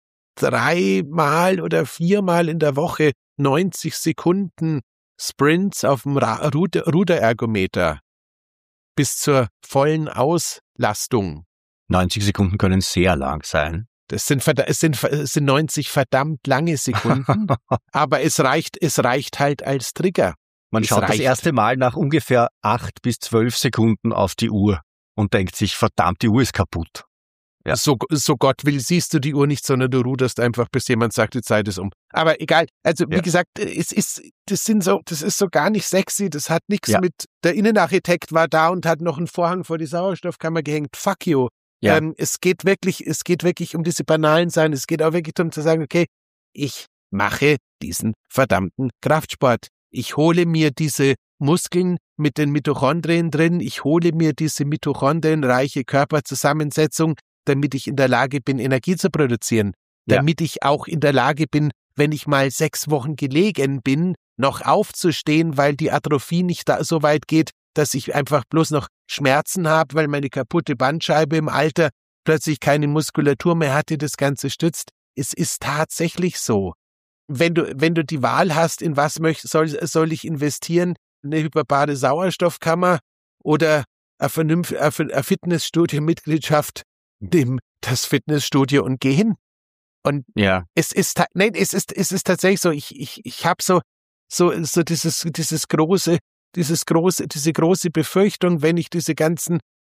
dreimal oder viermal in der Woche neunzig Sekunden Sprints auf dem Ra- Ruder- Ruderergometer bis zur vollen Auslastung. neunzig Sekunden können sehr lang sein. Das sind, es sind, es sind neunzig verdammt lange Sekunden, aber es reicht, es reicht halt als Trigger. Man es schaut reicht. das erste Mal nach ungefähr acht bis zwölf Sekunden auf die Uhr und denkt sich, verdammt, die Uhr ist kaputt. Ja. So, so Gott will, siehst du die Uhr nicht, sondern du ruderst einfach, bis jemand sagt, die Zeit ist um. Aber egal, also wie Ja. gesagt, es ist, das sind so, das ist so gar nicht sexy, das hat nichts Ja. mit, der Innenarchitekt war da und hat noch einen Vorhang vor die Sauerstoffkammer gehängt, fuck you. Ja. Ähm, es geht wirklich, es geht wirklich um diese banalen Sachen, es geht auch wirklich darum zu sagen, okay, ich mache diesen verdammten Kraftsport. Ich hole mir diese Muskeln mit den Mitochondrien drin, ich hole mir diese mitochondrienreiche Körperzusammensetzung, damit ich in der Lage bin, Energie zu produzieren, Ja. damit ich auch in der Lage bin, wenn ich mal sechs Wochen gelegen bin, noch aufzustehen, weil die Atrophie nicht da so weit geht, dass ich einfach bloß noch Schmerzen habe, weil meine kaputte Bandscheibe im Alter plötzlich keine Muskulatur mehr hat, die das Ganze stützt. Es ist tatsächlich so. Wenn du, wenn du die Wahl hast, in was möcht, soll, soll ich investieren, eine hyperbare Sauerstoffkammer oder eine, Vernünft, eine Fitnessstudio-Mitgliedschaft, nimm das Fitnessstudio und geh hin. Und Ja. es ist, ta- nein, es ist, es ist tatsächlich so, ich, ich, ich habe so, so, so dieses, dieses große, dieses große, diese große Befürchtung, wenn ich diese ganzen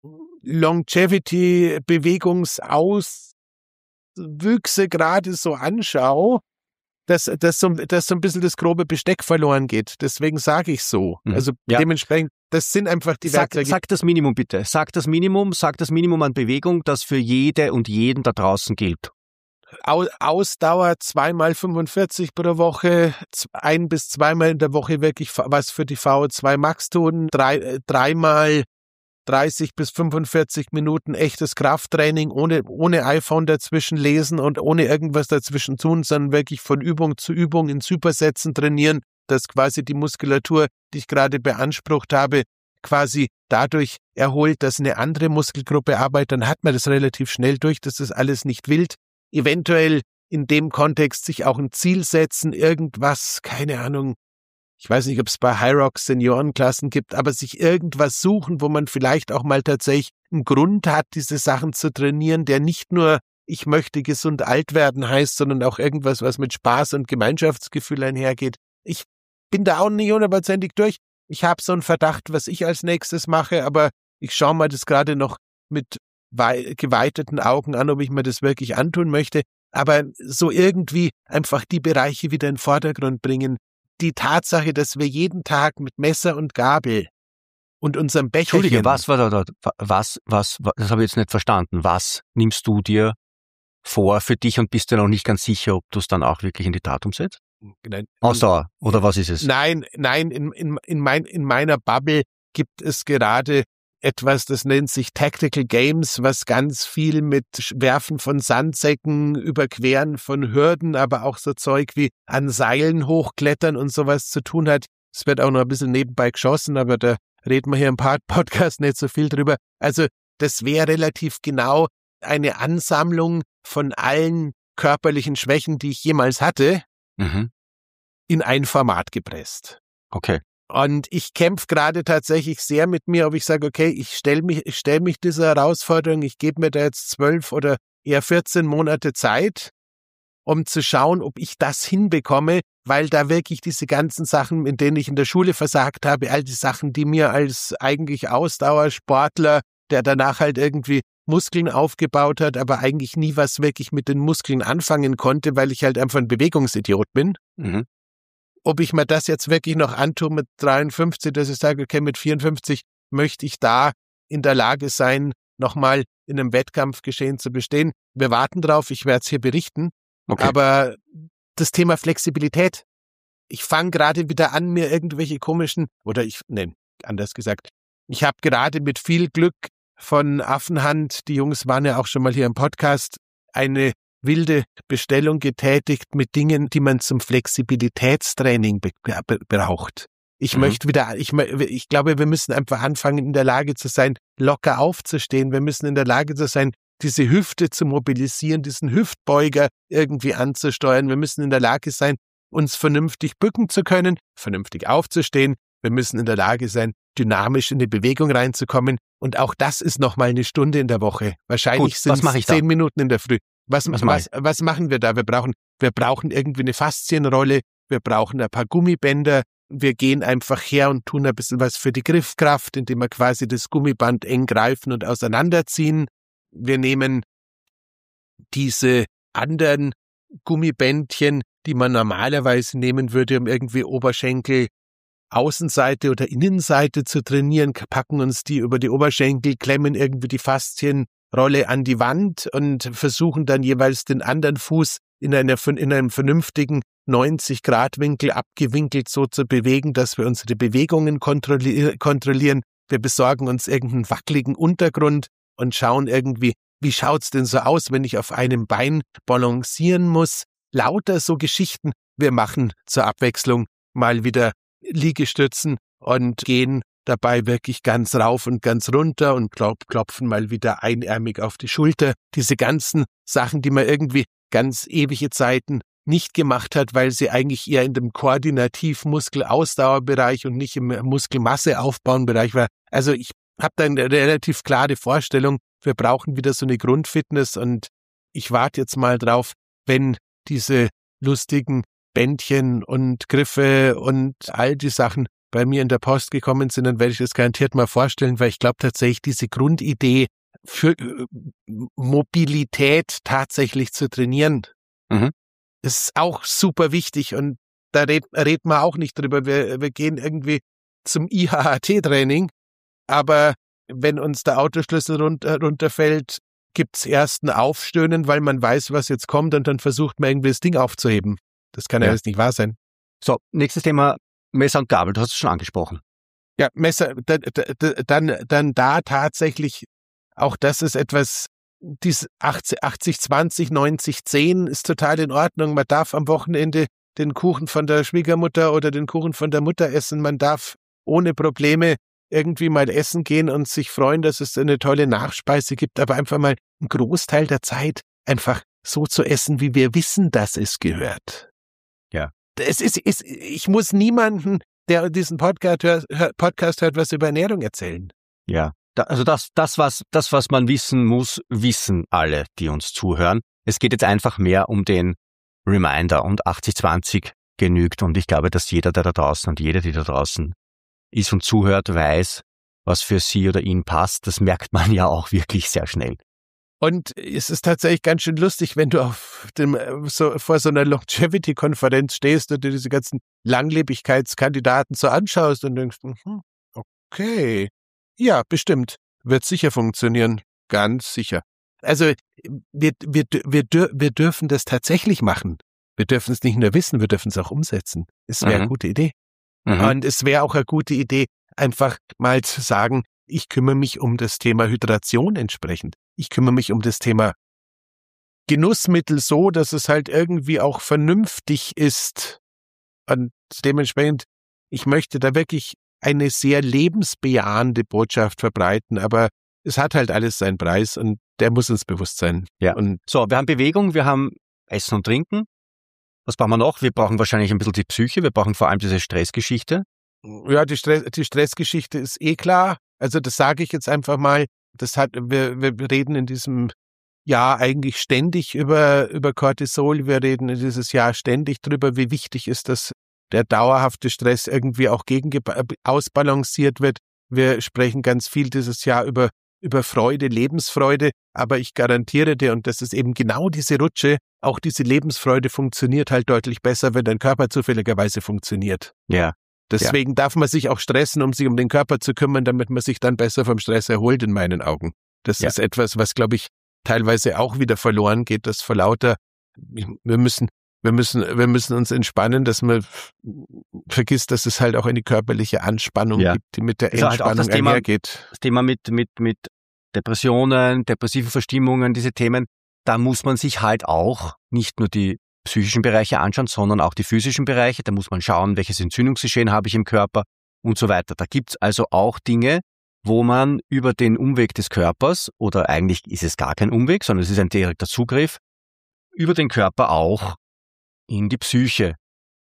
Longevity-Bewegungsauswüchse gerade so anschaue, dass, dass, so, dass so ein bisschen das grobe Besteck verloren geht. Deswegen sage ich so. Mhm. Also Ja. dementsprechend, das sind einfach die Sag, Werkzeuge. sag das Minimum bitte. Sag das Minimum, sag das Minimum an Bewegung, das für jede und jeden da draußen gilt. Au- Ausdauer zweimal fünfundvierzig pro Woche, z- ein bis zweimal in der Woche wirklich f- was für die V O zwei Max tun, drei, äh, dreimal dreißig bis fünfundvierzig Minuten echtes Krafttraining, ohne, ohne iPhone dazwischen lesen und ohne irgendwas dazwischen tun, sondern wirklich von Übung zu Übung in Supersätzen trainieren, dass quasi die Muskulatur, die ich gerade beansprucht habe, quasi dadurch erholt, dass eine andere Muskelgruppe arbeitet, dann hat man das relativ schnell durch, das ist alles nicht wild. Eventuell in dem Kontext sich auch ein Ziel setzen, irgendwas, keine Ahnung, ich weiß nicht, ob es bei Hyrox Seniorenklassen gibt, aber sich irgendwas suchen, wo man vielleicht auch mal tatsächlich einen Grund hat, diese Sachen zu trainieren, der nicht nur ich möchte gesund alt werden heißt, sondern auch irgendwas, was mit Spaß und Gemeinschaftsgefühl einhergeht. Ich bin da auch nicht hundertprozentig durch. Ich habe so einen Verdacht, was ich als nächstes mache, aber ich schaue mir das gerade noch mit wei- geweiteten Augen an, ob ich mir das wirklich antun möchte. Aber so irgendwie einfach die Bereiche wieder in den Vordergrund bringen. Die Tatsache, dass wir jeden Tag mit Messer und Gabel und unserem Becherchen... Entschuldige, was war da, da was, was, was, das habe ich jetzt nicht verstanden. Was nimmst du dir vor für dich und bist dir noch nicht ganz sicher, ob du es dann auch wirklich in die Tat umsetzt? Nein, Ausdauer, oder was ist es? Nein, nein, in, in, in, mein, in meiner Bubble gibt es gerade etwas, das nennt sich Tactical Games, was ganz viel mit Werfen von Sandsäcken, Überqueren von Hürden, aber auch so Zeug wie an Seilen hochklettern und sowas zu tun hat. Es wird auch noch ein bisschen nebenbei geschossen, aber der reden wir hier im Podcast nicht so viel drüber. Also das wäre relativ genau eine Ansammlung von allen körperlichen Schwächen, die ich jemals hatte, Mhm. in ein Format gepresst. Okay. Und ich kämpfe gerade tatsächlich sehr mit mir, ob ich sage, okay, ich stelle mich, ich stell mich dieser Herausforderung, ich gebe mir da jetzt zwölf oder eher vierzehn Monate Zeit, um zu schauen, ob ich das hinbekomme, weil da wirklich diese ganzen Sachen, in denen ich in der Schule versagt habe, all die Sachen, die mir als eigentlich Ausdauersportler, der danach halt irgendwie Muskeln aufgebaut hat, aber eigentlich nie was wirklich mit den Muskeln anfangen konnte, weil ich halt einfach ein Bewegungsidiot bin. Mhm. Ob ich mir das jetzt wirklich noch antue mit dreiundfünfzig, dass ich sage, okay, mit vierundfünfzig möchte ich da in der Lage sein, nochmal in einem Wettkampfgeschehen zu bestehen. Wir warten drauf, ich werde es hier berichten. Okay. Aber das Thema Flexibilität, ich fange gerade wieder an, mir irgendwelche komischen, oder ich, nein, anders gesagt, ich habe gerade mit viel Glück von Affenhand, die Jungs waren ja auch schon mal hier im Podcast, eine wilde Bestellung getätigt mit Dingen, die man zum Flexibilitätstraining be- be- braucht. Ich Mhm. möchte wieder, ich, ich glaube, wir müssen einfach anfangen, in der Lage zu sein, locker aufzustehen. Wir müssen in der Lage zu sein, diese Hüfte zu mobilisieren, diesen Hüftbeuger irgendwie anzusteuern. Wir müssen in der Lage sein, uns vernünftig bücken zu können, vernünftig aufzustehen. Wir müssen in der Lage sein, dynamisch in die Bewegung reinzukommen. Und auch das ist nochmal eine Stunde in der Woche. Wahrscheinlich Gut, sind was mache es ich da? zehn Minuten in der Früh. Was, Was was, mache was, was machen wir da? Wir brauchen, wir brauchen irgendwie eine Faszienrolle. Wir brauchen ein paar Gummibänder. Wir gehen einfach her und tun ein bisschen was für die Griffkraft, indem wir quasi das Gummiband eng greifen und auseinanderziehen. Wir nehmen diese anderen Gummibändchen, die man normalerweise nehmen würde, um irgendwie Oberschenkel Außenseite oder Innenseite zu trainieren, packen uns die über die Oberschenkel, klemmen irgendwie die Faszienrolle an die Wand und versuchen dann jeweils den anderen Fuß in, einer, in einem vernünftigen neunzig Grad Winkel abgewinkelt so zu bewegen, dass wir unsere Bewegungen kontrolli- kontrollieren. Wir besorgen uns irgendeinen wackeligen Untergrund und schauen irgendwie, wie schaut's denn so aus, wenn ich auf einem Bein balancieren muss. Lauter so Geschichten. Wir machen zur Abwechslung mal wieder Liegestützen und gehen dabei wirklich ganz rauf und ganz runter und klopfen mal wieder einärmig auf die Schulter. Diese ganzen Sachen, die man irgendwie ganz ewige Zeiten nicht gemacht hat, weil sie eigentlich eher in dem Koordinativ-Muskelausdauerbereich und nicht im Muskelmasseaufbauenbereich war. Also ich habe da eine relativ klare Vorstellung, wir brauchen wieder so eine Grundfitness und ich warte jetzt mal drauf, wenn diese lustigen Bändchen und Griffe und all die Sachen bei mir in der Post gekommen sind, dann werde ich das garantiert mal vorstellen, weil ich glaube tatsächlich, diese Grundidee für Mobilität tatsächlich zu trainieren, Mhm. ist auch super wichtig und da red, reden wir auch nicht drüber. Wir, wir gehen irgendwie zum I H H T-Training, aber wenn uns der Autoschlüssel runter, runterfällt, gibt's erst ein Aufstöhnen, weil man weiß, was jetzt kommt und dann versucht man irgendwie das Ding aufzuheben. Das kann ja Ja. alles nicht wahr sein. So, nächstes Thema, Messer und Gabel, du hast es schon angesprochen. Ja, Messer, dann, dann, dann da tatsächlich, auch das ist etwas, dies achtzig zwanzig, neunzig zehn ist total in Ordnung. Man darf am Wochenende den Kuchen von der Schwiegermutter oder den Kuchen von der Mutter essen. Man darf ohne Probleme irgendwie mal essen gehen und sich freuen, dass es eine tolle Nachspeise gibt, aber einfach mal einen Großteil der Zeit einfach so zu essen, wie wir wissen, dass es gehört. Ja. Es ist, ist, ich muss niemanden, der diesen Podcast hört, Podcast hört, was über Ernährung erzählen. Ja. Da, also das, das, was, das, was man wissen muss, wissen alle, die uns zuhören. Es geht jetzt einfach mehr um den Reminder und achtzig zwanzig genügt und ich glaube, dass jeder, der da draußen und jede, die da draußen ist und zuhört, weiß, was für sie oder ihn passt. Das merkt man ja auch wirklich sehr schnell. Und es ist tatsächlich ganz schön lustig, wenn du auf dem, so, vor so einer Longevity-Konferenz stehst und dir diese ganzen Langlebigkeitskandidaten so anschaust und denkst, hm, okay, ja, bestimmt, wird sicher funktionieren, ganz sicher. Also wir, wir, wir, wir dürfen das tatsächlich machen. Wir dürfen es nicht nur wissen, wir dürfen es auch umsetzen. Es wäre mhm. eine gute Idee. Mhm. Und es wäre auch eine gute Idee, einfach mal zu sagen, ich kümmere mich um das Thema Hydration entsprechend. Ich kümmere mich um das Thema Genussmittel so, dass es halt irgendwie auch vernünftig ist. Und dementsprechend, ich möchte da wirklich eine sehr lebensbejahende Botschaft verbreiten, aber es hat halt alles seinen Preis und der muss uns bewusst sein. Ja. Und so, wir haben Bewegung, wir haben Essen und Trinken. Was brauchen wir noch? Wir brauchen wahrscheinlich ein bisschen die Psyche, wir brauchen vor allem diese Stressgeschichte. Ja, die, Stress, die Stressgeschichte ist eh klar. Also das sage ich jetzt einfach mal. Das hat, wir, wir reden in diesem Jahr eigentlich ständig über, über Cortisol. Wir reden in dieses Jahr ständig drüber, wie wichtig ist, dass der dauerhafte Stress irgendwie auch gegen ausbalanciert wird. Wir sprechen ganz viel dieses Jahr über, über Freude, Lebensfreude. Aber ich garantiere dir, und das ist eben genau diese Rutsche, auch diese Lebensfreude funktioniert halt deutlich besser, wenn dein Körper zufälligerweise funktioniert. Ja. Deswegen ja. darf man sich auch stressen, um sich um den Körper zu kümmern, damit man sich dann besser vom Stress erholt, in meinen Augen. Das ja. ist etwas, was, glaube ich, teilweise auch wieder verloren geht, das vor lauter, wir müssen, wir müssen, wir müssen uns entspannen, dass man vergisst, dass es halt auch eine körperliche Anspannung ja. gibt, die mit der also Entspannung halt das Thema, einhergeht. Das Thema mit, mit, mit Depressionen, depressiven Verstimmungen, diese Themen, da muss man sich halt auch nicht nur die psychischen Bereiche anschauen, sondern auch die physischen Bereiche. Da muss man schauen, welches Entzündungsgeschehen habe ich im Körper und so weiter. Da gibt's also auch Dinge, wo man über den Umweg des Körpers, oder eigentlich ist es gar kein Umweg, sondern es ist ein direkter Zugriff, über den Körper auch in die Psyche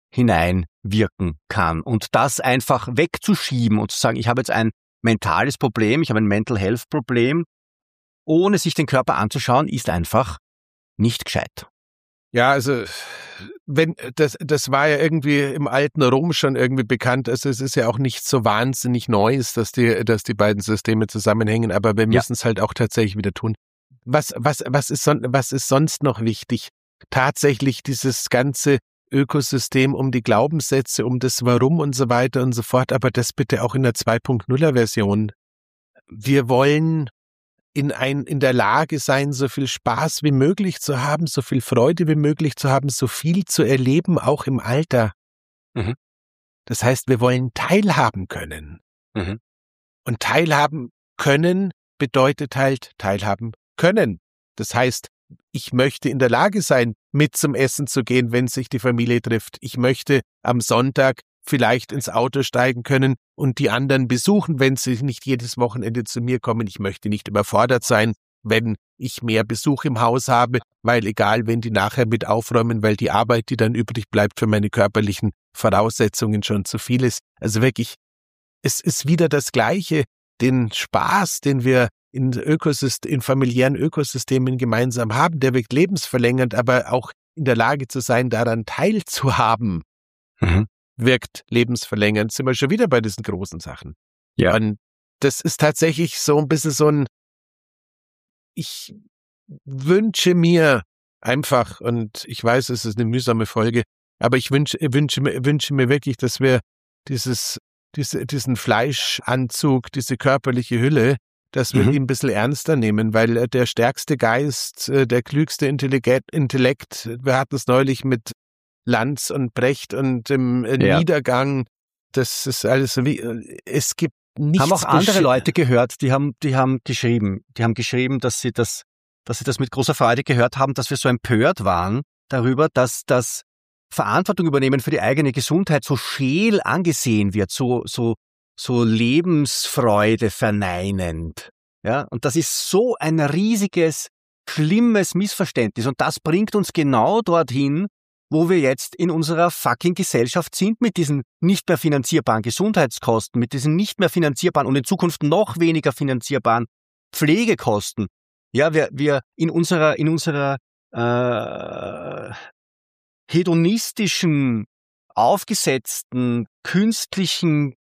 hineinwirken kann. Und das einfach wegzuschieben und zu sagen, ich habe jetzt ein mentales Problem, ich habe ein Mental Health Problem, ohne sich den Körper anzuschauen, ist einfach nicht gescheit. Ja, also wenn das das war ja irgendwie im alten Rom schon irgendwie bekannt. Also es ist ja auch nicht so wahnsinnig Neues, dass die dass die beiden Systeme zusammenhängen, aber wir müssen ja. es halt auch tatsächlich wieder tun. Was was was ist son, was ist sonst noch wichtig? Tatsächlich dieses ganze Ökosystem um die Glaubenssätze, um das Warum und so weiter und so fort, aber das bitte auch in der zwei Punkt null Version. Wir wollen in ein, in der Lage sein, so viel Spaß wie möglich zu haben, so viel Freude wie möglich zu haben, so viel zu erleben, auch im Alter. Mhm. Das heißt, wir wollen teilhaben können. Mhm. Und teilhaben können bedeutet halt teilhaben können. Das heißt, ich möchte in der Lage sein, mit zum Essen zu gehen, wenn sich die Familie trifft. Ich möchte am Sonntag vielleicht ins Auto steigen können und die anderen besuchen, wenn sie nicht jedes Wochenende zu mir kommen. Ich möchte nicht überfordert sein, wenn ich mehr Besuch im Haus habe, weil egal, wenn die nachher mit aufräumen, weil die Arbeit, die dann übrig bleibt für meine körperlichen Voraussetzungen schon zu viel ist. Also wirklich, es ist wieder das Gleiche, den Spaß, den wir in Ökosystem, in familiären Ökosystemen gemeinsam haben, der wirkt lebensverlängernd, aber auch in der Lage zu sein, daran teilzuhaben. Mhm. wirkt lebensverlängernd, sind wir schon wieder bei diesen großen Sachen. Ja. Und das ist tatsächlich so ein bisschen so ein, ich wünsche mir einfach, und ich weiß, es ist eine mühsame Folge, aber ich wünsche, wünsche, wünsche mir wirklich, dass wir dieses, diese, diesen Fleischanzug, diese körperliche Hülle, dass wir mhm. die ein bisschen ernster nehmen, weil der stärkste Geist, der klügste Intellekt, wir hatten es neulich mit Lanz und Brecht und im ja. Niedergang, das ist alles so wie, es gibt nichts. Haben auch andere Leute gehört, die haben, die haben geschrieben, die haben geschrieben, dass sie das, dass sie das mit großer Freude gehört haben, dass wir so empört waren darüber, dass das Verantwortung übernehmen für die eigene Gesundheit so scheel angesehen wird, so, so, so Lebensfreude verneinend. Ja, und das ist so ein riesiges, schlimmes Missverständnis. Und das bringt uns genau dorthin, wo wir jetzt in unserer fucking Gesellschaft sind, mit diesen nicht mehr finanzierbaren Gesundheitskosten, mit diesen nicht mehr finanzierbaren und in Zukunft noch weniger finanzierbaren Pflegekosten. Ja, wir, wir in unserer, in unserer äh, hedonistischen, aufgesetzten, künstlichen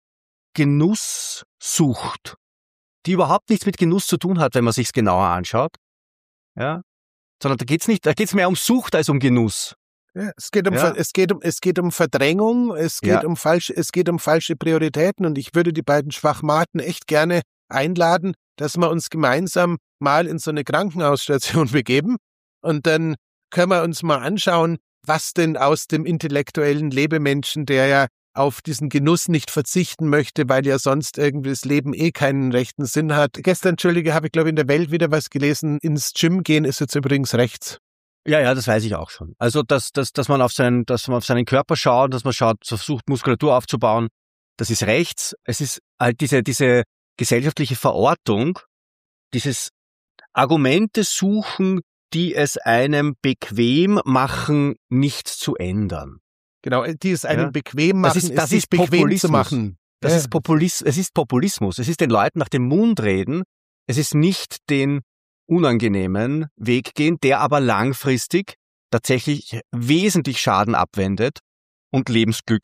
Genusssucht, die überhaupt nichts mit Genuss zu tun hat, wenn man sich's genauer anschaut. Ja, sondern da geht's nicht, da geht's mehr um Sucht als um Genuss. Ja, es geht um, ja. es geht um, es geht um Verdrängung, es geht ja. um falsche, es geht um falsche Prioritäten, und ich würde die beiden Schwachmaten echt gerne einladen, dass wir uns gemeinsam mal in so eine Krankenhausstation begeben, und dann können wir uns mal anschauen, was denn aus dem intellektuellen Lebemenschen, der ja auf diesen Genuss nicht verzichten möchte, weil ja sonst irgendwie das Leben eh keinen rechten Sinn hat. Gestern, Entschuldige, habe ich glaube in der Welt wieder was gelesen, ins Gym gehen ist jetzt übrigens rechts. Ja, ja, das weiß ich auch schon. Also, dass, dass, dass man auf seinen, dass man auf seinen Körper schaut, dass man schaut, versucht, Muskulatur aufzubauen, das ist rechts. Es ist halt diese, diese gesellschaftliche Verortung, dieses Argumente suchen, die es einem bequem machen, nichts zu ändern. Genau, die es einem Ja. bequem machen, Das ist, das es sich ist bequem Populismus. zu machen. Das Ja. ist Populis- es ist Populismus. Es ist den Leuten nach dem Mund reden. Es ist nicht den unangenehmen Weg gehen, der aber langfristig tatsächlich wesentlich Schaden abwendet und Lebensglück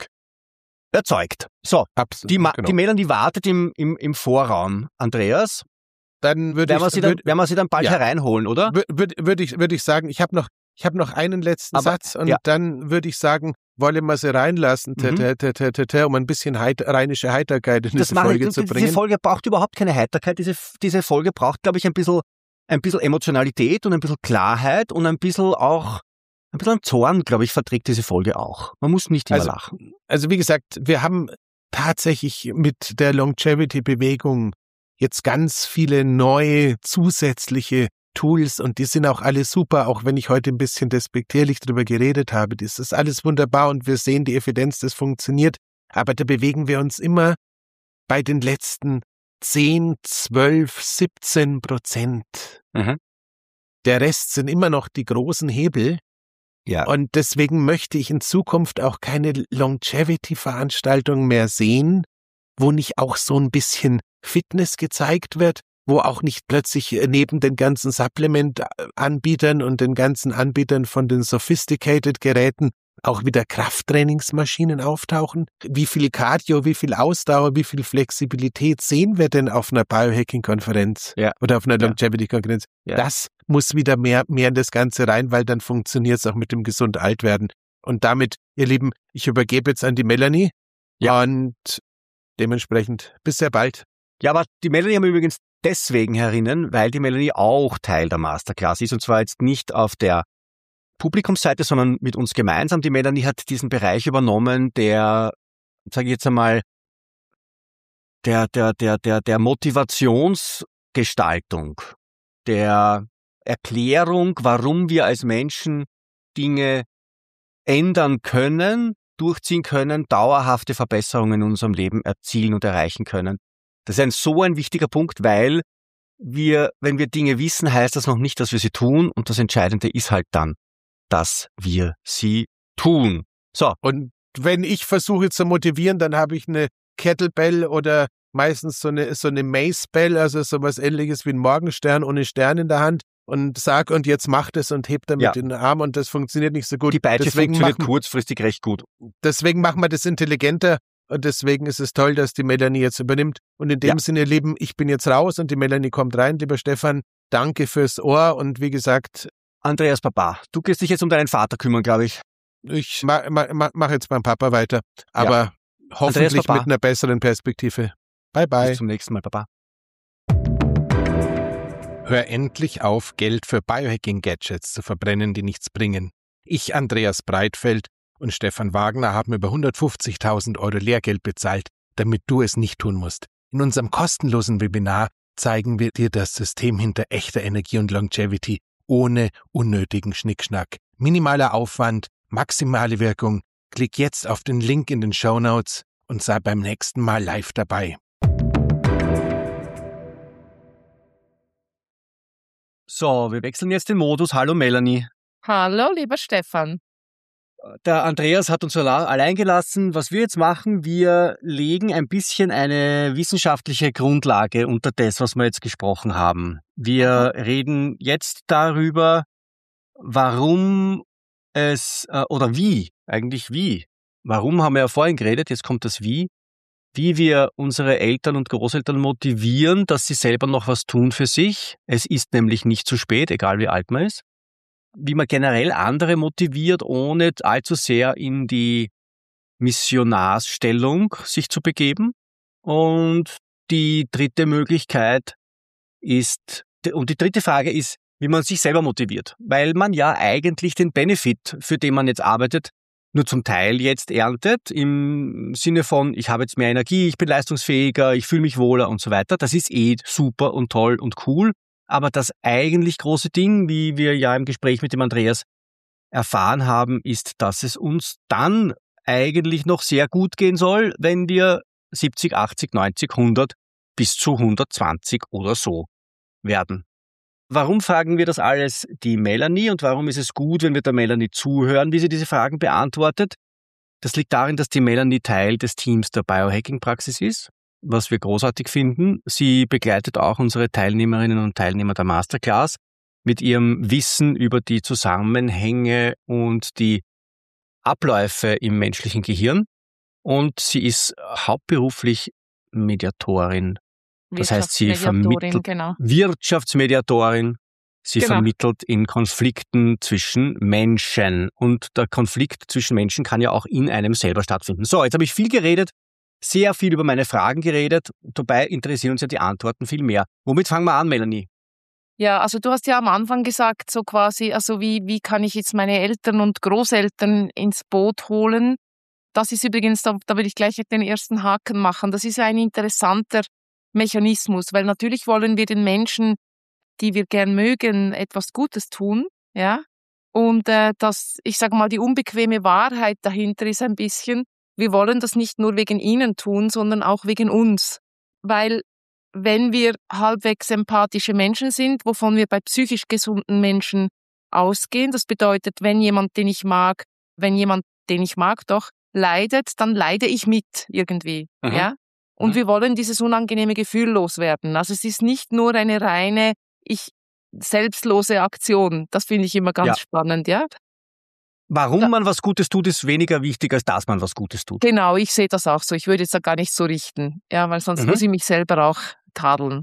erzeugt. So, Absolut, die, Ma- genau. die Melanie wartet im, im, im Vorraum. Andreas, Dann würde werden wir, ich, sie dann, würd, werden wir sie dann bald ja. hereinholen, oder? würde würd ich, würd ich sagen, ich habe noch, ich habe noch einen letzten Aber, Satz und ja. dann würde ich sagen, wollen wir sie reinlassen, Mhm. tä, tä, tä, tä, tä, tä, um ein bisschen heit, rheinische Heiterkeit in Das diese mache ich- Folge zu diese bringen. Folge braucht überhaupt keine Heiterkeit. Diese, diese Folge braucht, glaube ich, ein bisschen, ein bisschen Emotionalität und ein bisschen Klarheit und ein bisschen auch, ein bisschen Zorn, glaube ich, verträgt diese Folge auch. Man muss nicht immer Also, lachen. Also wie gesagt, wir haben tatsächlich mit der Longevity-Bewegung jetzt ganz viele neue zusätzliche Tools und die sind auch alle super, auch wenn ich heute ein bisschen despektierlich drüber geredet habe. Das ist alles wunderbar und wir sehen die Evidenz, das funktioniert. Aber da bewegen wir uns immer bei den letzten zehn, zwölf, siebzehn Prozent. Mhm. Der Rest sind immer noch die großen Hebel. Ja. Und deswegen möchte ich in Zukunft auch keine Longevity-Veranstaltung mehr sehen, wo nicht auch so ein bisschen Fitness gezeigt wird, wo auch nicht plötzlich neben den ganzen Supplement-Anbietern und den ganzen Anbietern von den sophisticated Geräten auch wieder Krafttrainingsmaschinen auftauchen. Wie viel Cardio, wie viel Ausdauer, wie viel Flexibilität sehen wir denn auf einer Biohacking-Konferenz Ja. oder auf einer Ja. Longevity-Konferenz? Ja. Das muss wieder mehr, mehr in das Ganze rein, weil dann funktioniert es auch mit dem gesund alt werden. Und damit, ihr Lieben, ich übergebe jetzt an die Melanie Ja. und dementsprechend bis sehr bald. Ja, aber die Melanie haben wir übrigens deswegen herinnen, weil die Melanie auch Teil der Masterclass ist und zwar jetzt nicht auf der Publikumsseite, sondern mit uns gemeinsam. Die Melanie hat diesen Bereich übernommen, der, sage ich jetzt einmal, der, der, der, der, der Motivationsgestaltung, der Erklärung, warum wir als Menschen Dinge ändern können, durchziehen können, dauerhafte Verbesserungen in unserem Leben erzielen und erreichen können. Das ist ein so ein wichtiger Punkt, weil wir, wenn wir Dinge wissen, heißt das noch nicht, dass wir sie tun und das Entscheidende ist halt dann, dass wir sie tun. So. Und wenn ich versuche zu motivieren, dann habe ich eine Kettlebell oder meistens so eine, so eine Mace-Bell, also sowas ähnliches wie ein Morgenstern ohne Stern in der Hand und sag und jetzt macht es und hebt damit Ja. den Arm und das funktioniert nicht so gut. Die Peitsche deswegen funktioniert machen, kurzfristig recht gut. deswegen machen wir das intelligenter und deswegen ist es toll, dass die Melanie jetzt übernimmt. Und in dem Ja. Sinne, Lieben, ich bin jetzt raus und die Melanie kommt rein. Lieber Stefan, danke fürs Ohr und wie gesagt, Andreas Papa, du gehst dich jetzt um deinen Vater kümmern, glaube ich. ich mache ma, ma, mach jetzt beim Papa weiter, aber hoffentlich Andreas, Papa. mit einer besseren Perspektive. Bye, bye. Bis zum nächsten Mal, Papa. Hör endlich auf, Geld für Biohacking-Gadgets zu verbrennen, die nichts bringen. Ich, Andreas Breitfeld und Stefan Wagner haben über hundertfünfzigtausend Euro Lehrgeld bezahlt, damit du es nicht tun musst. In unserem kostenlosen Webinar zeigen wir dir das System hinter echter Energie und Longevity ohne unnötigen Schnickschnack. Minimaler Aufwand, maximale Wirkung. Klick jetzt auf den Link in den Shownotes und sei beim nächsten Mal live dabei. So, wir wechseln jetzt den Modus. Hallo Melanie. Hallo, lieber Stefan. Der Andreas hat uns allein gelassen. Was wir jetzt machen, wir legen ein bisschen eine wissenschaftliche Grundlage unter das, was wir jetzt gesprochen haben. Wir reden jetzt darüber, warum es, äh, oder wie, eigentlich wie. Warum haben wir ja vorhin geredet, jetzt kommt das Wie. Wie wir unsere Eltern und Großeltern motivieren, dass sie selber noch was tun für sich. Es ist nämlich nicht zu spät, egal wie alt man ist. Wie man generell andere motiviert, ohne allzu sehr in die Missionarsstellung sich zu begeben. Und die dritte Möglichkeit ist, und die dritte Frage ist, wie man sich selber motiviert. Weil man ja eigentlich den Benefit, für den man jetzt arbeitet, nur zum Teil jetzt erntet, im Sinne von, ich habe jetzt mehr Energie, ich bin leistungsfähiger, ich fühle mich wohler und so weiter. Das ist eh super und toll und cool. Aber das eigentlich große Ding, wie wir ja im Gespräch mit dem Andreas erfahren haben, ist, dass es uns dann eigentlich noch sehr gut gehen soll, wenn wir siebzig, achtzig, neunzig, hundert bis zu hundertzwanzig oder so werden. Warum fragen wir das alles die Melanie und warum ist es gut, wenn wir der Melanie zuhören, wie sie diese Fragen beantwortet? Das liegt darin, dass die Melanie Teil des Teams der Biohacking-Praxis ist, was wir großartig finden. Sie begleitet auch unsere Teilnehmerinnen und Teilnehmer der Masterclass mit ihrem Wissen über die Zusammenhänge und die Abläufe im menschlichen Gehirn. Und sie ist hauptberuflich Mediatorin. Das heißt, sie vermittelt genau. Wirtschaftsmediatorin. Sie Genau. vermittelt in Konflikten zwischen Menschen. Und der Konflikt zwischen Menschen kann ja auch in einem selber stattfinden. So, jetzt habe ich viel geredet, sehr viel über meine Fragen geredet. Dabei interessieren uns ja die Antworten viel mehr. Womit fangen wir an, Melanie? Ja, also du hast ja am Anfang gesagt, so quasi, also wie, wie kann ich jetzt meine Eltern und Großeltern ins Boot holen? Das ist übrigens, da, da will ich gleich den ersten Haken machen. Das ist ein interessanter Mechanismus, weil natürlich wollen wir den Menschen, die wir gern mögen, etwas Gutes tun, ja. Und äh, das, ich sage mal, die unbequeme Wahrheit dahinter ist ein bisschen, wir wollen das nicht nur wegen ihnen tun, sondern auch wegen uns. Weil wenn wir halbwegs empathische Menschen sind, wovon wir bei psychisch gesunden Menschen ausgehen, das bedeutet, wenn jemand, den ich mag, wenn jemand, den ich mag, doch leidet, dann leide ich mit irgendwie, Mhm. ja. Und Mhm. wir wollen dieses unangenehme Gefühl loswerden. Also es ist nicht nur eine reine, ich selbstlose Aktion. Das finde ich immer ganz Ja. spannend, ja. Warum Da- man was Gutes tut, ist weniger wichtig, als dass man was Gutes tut. Genau, ich sehe das auch so. Ich würde jetzt da gar nicht so richten, ja, weil sonst Mhm. muss ich mich selber auch tadeln.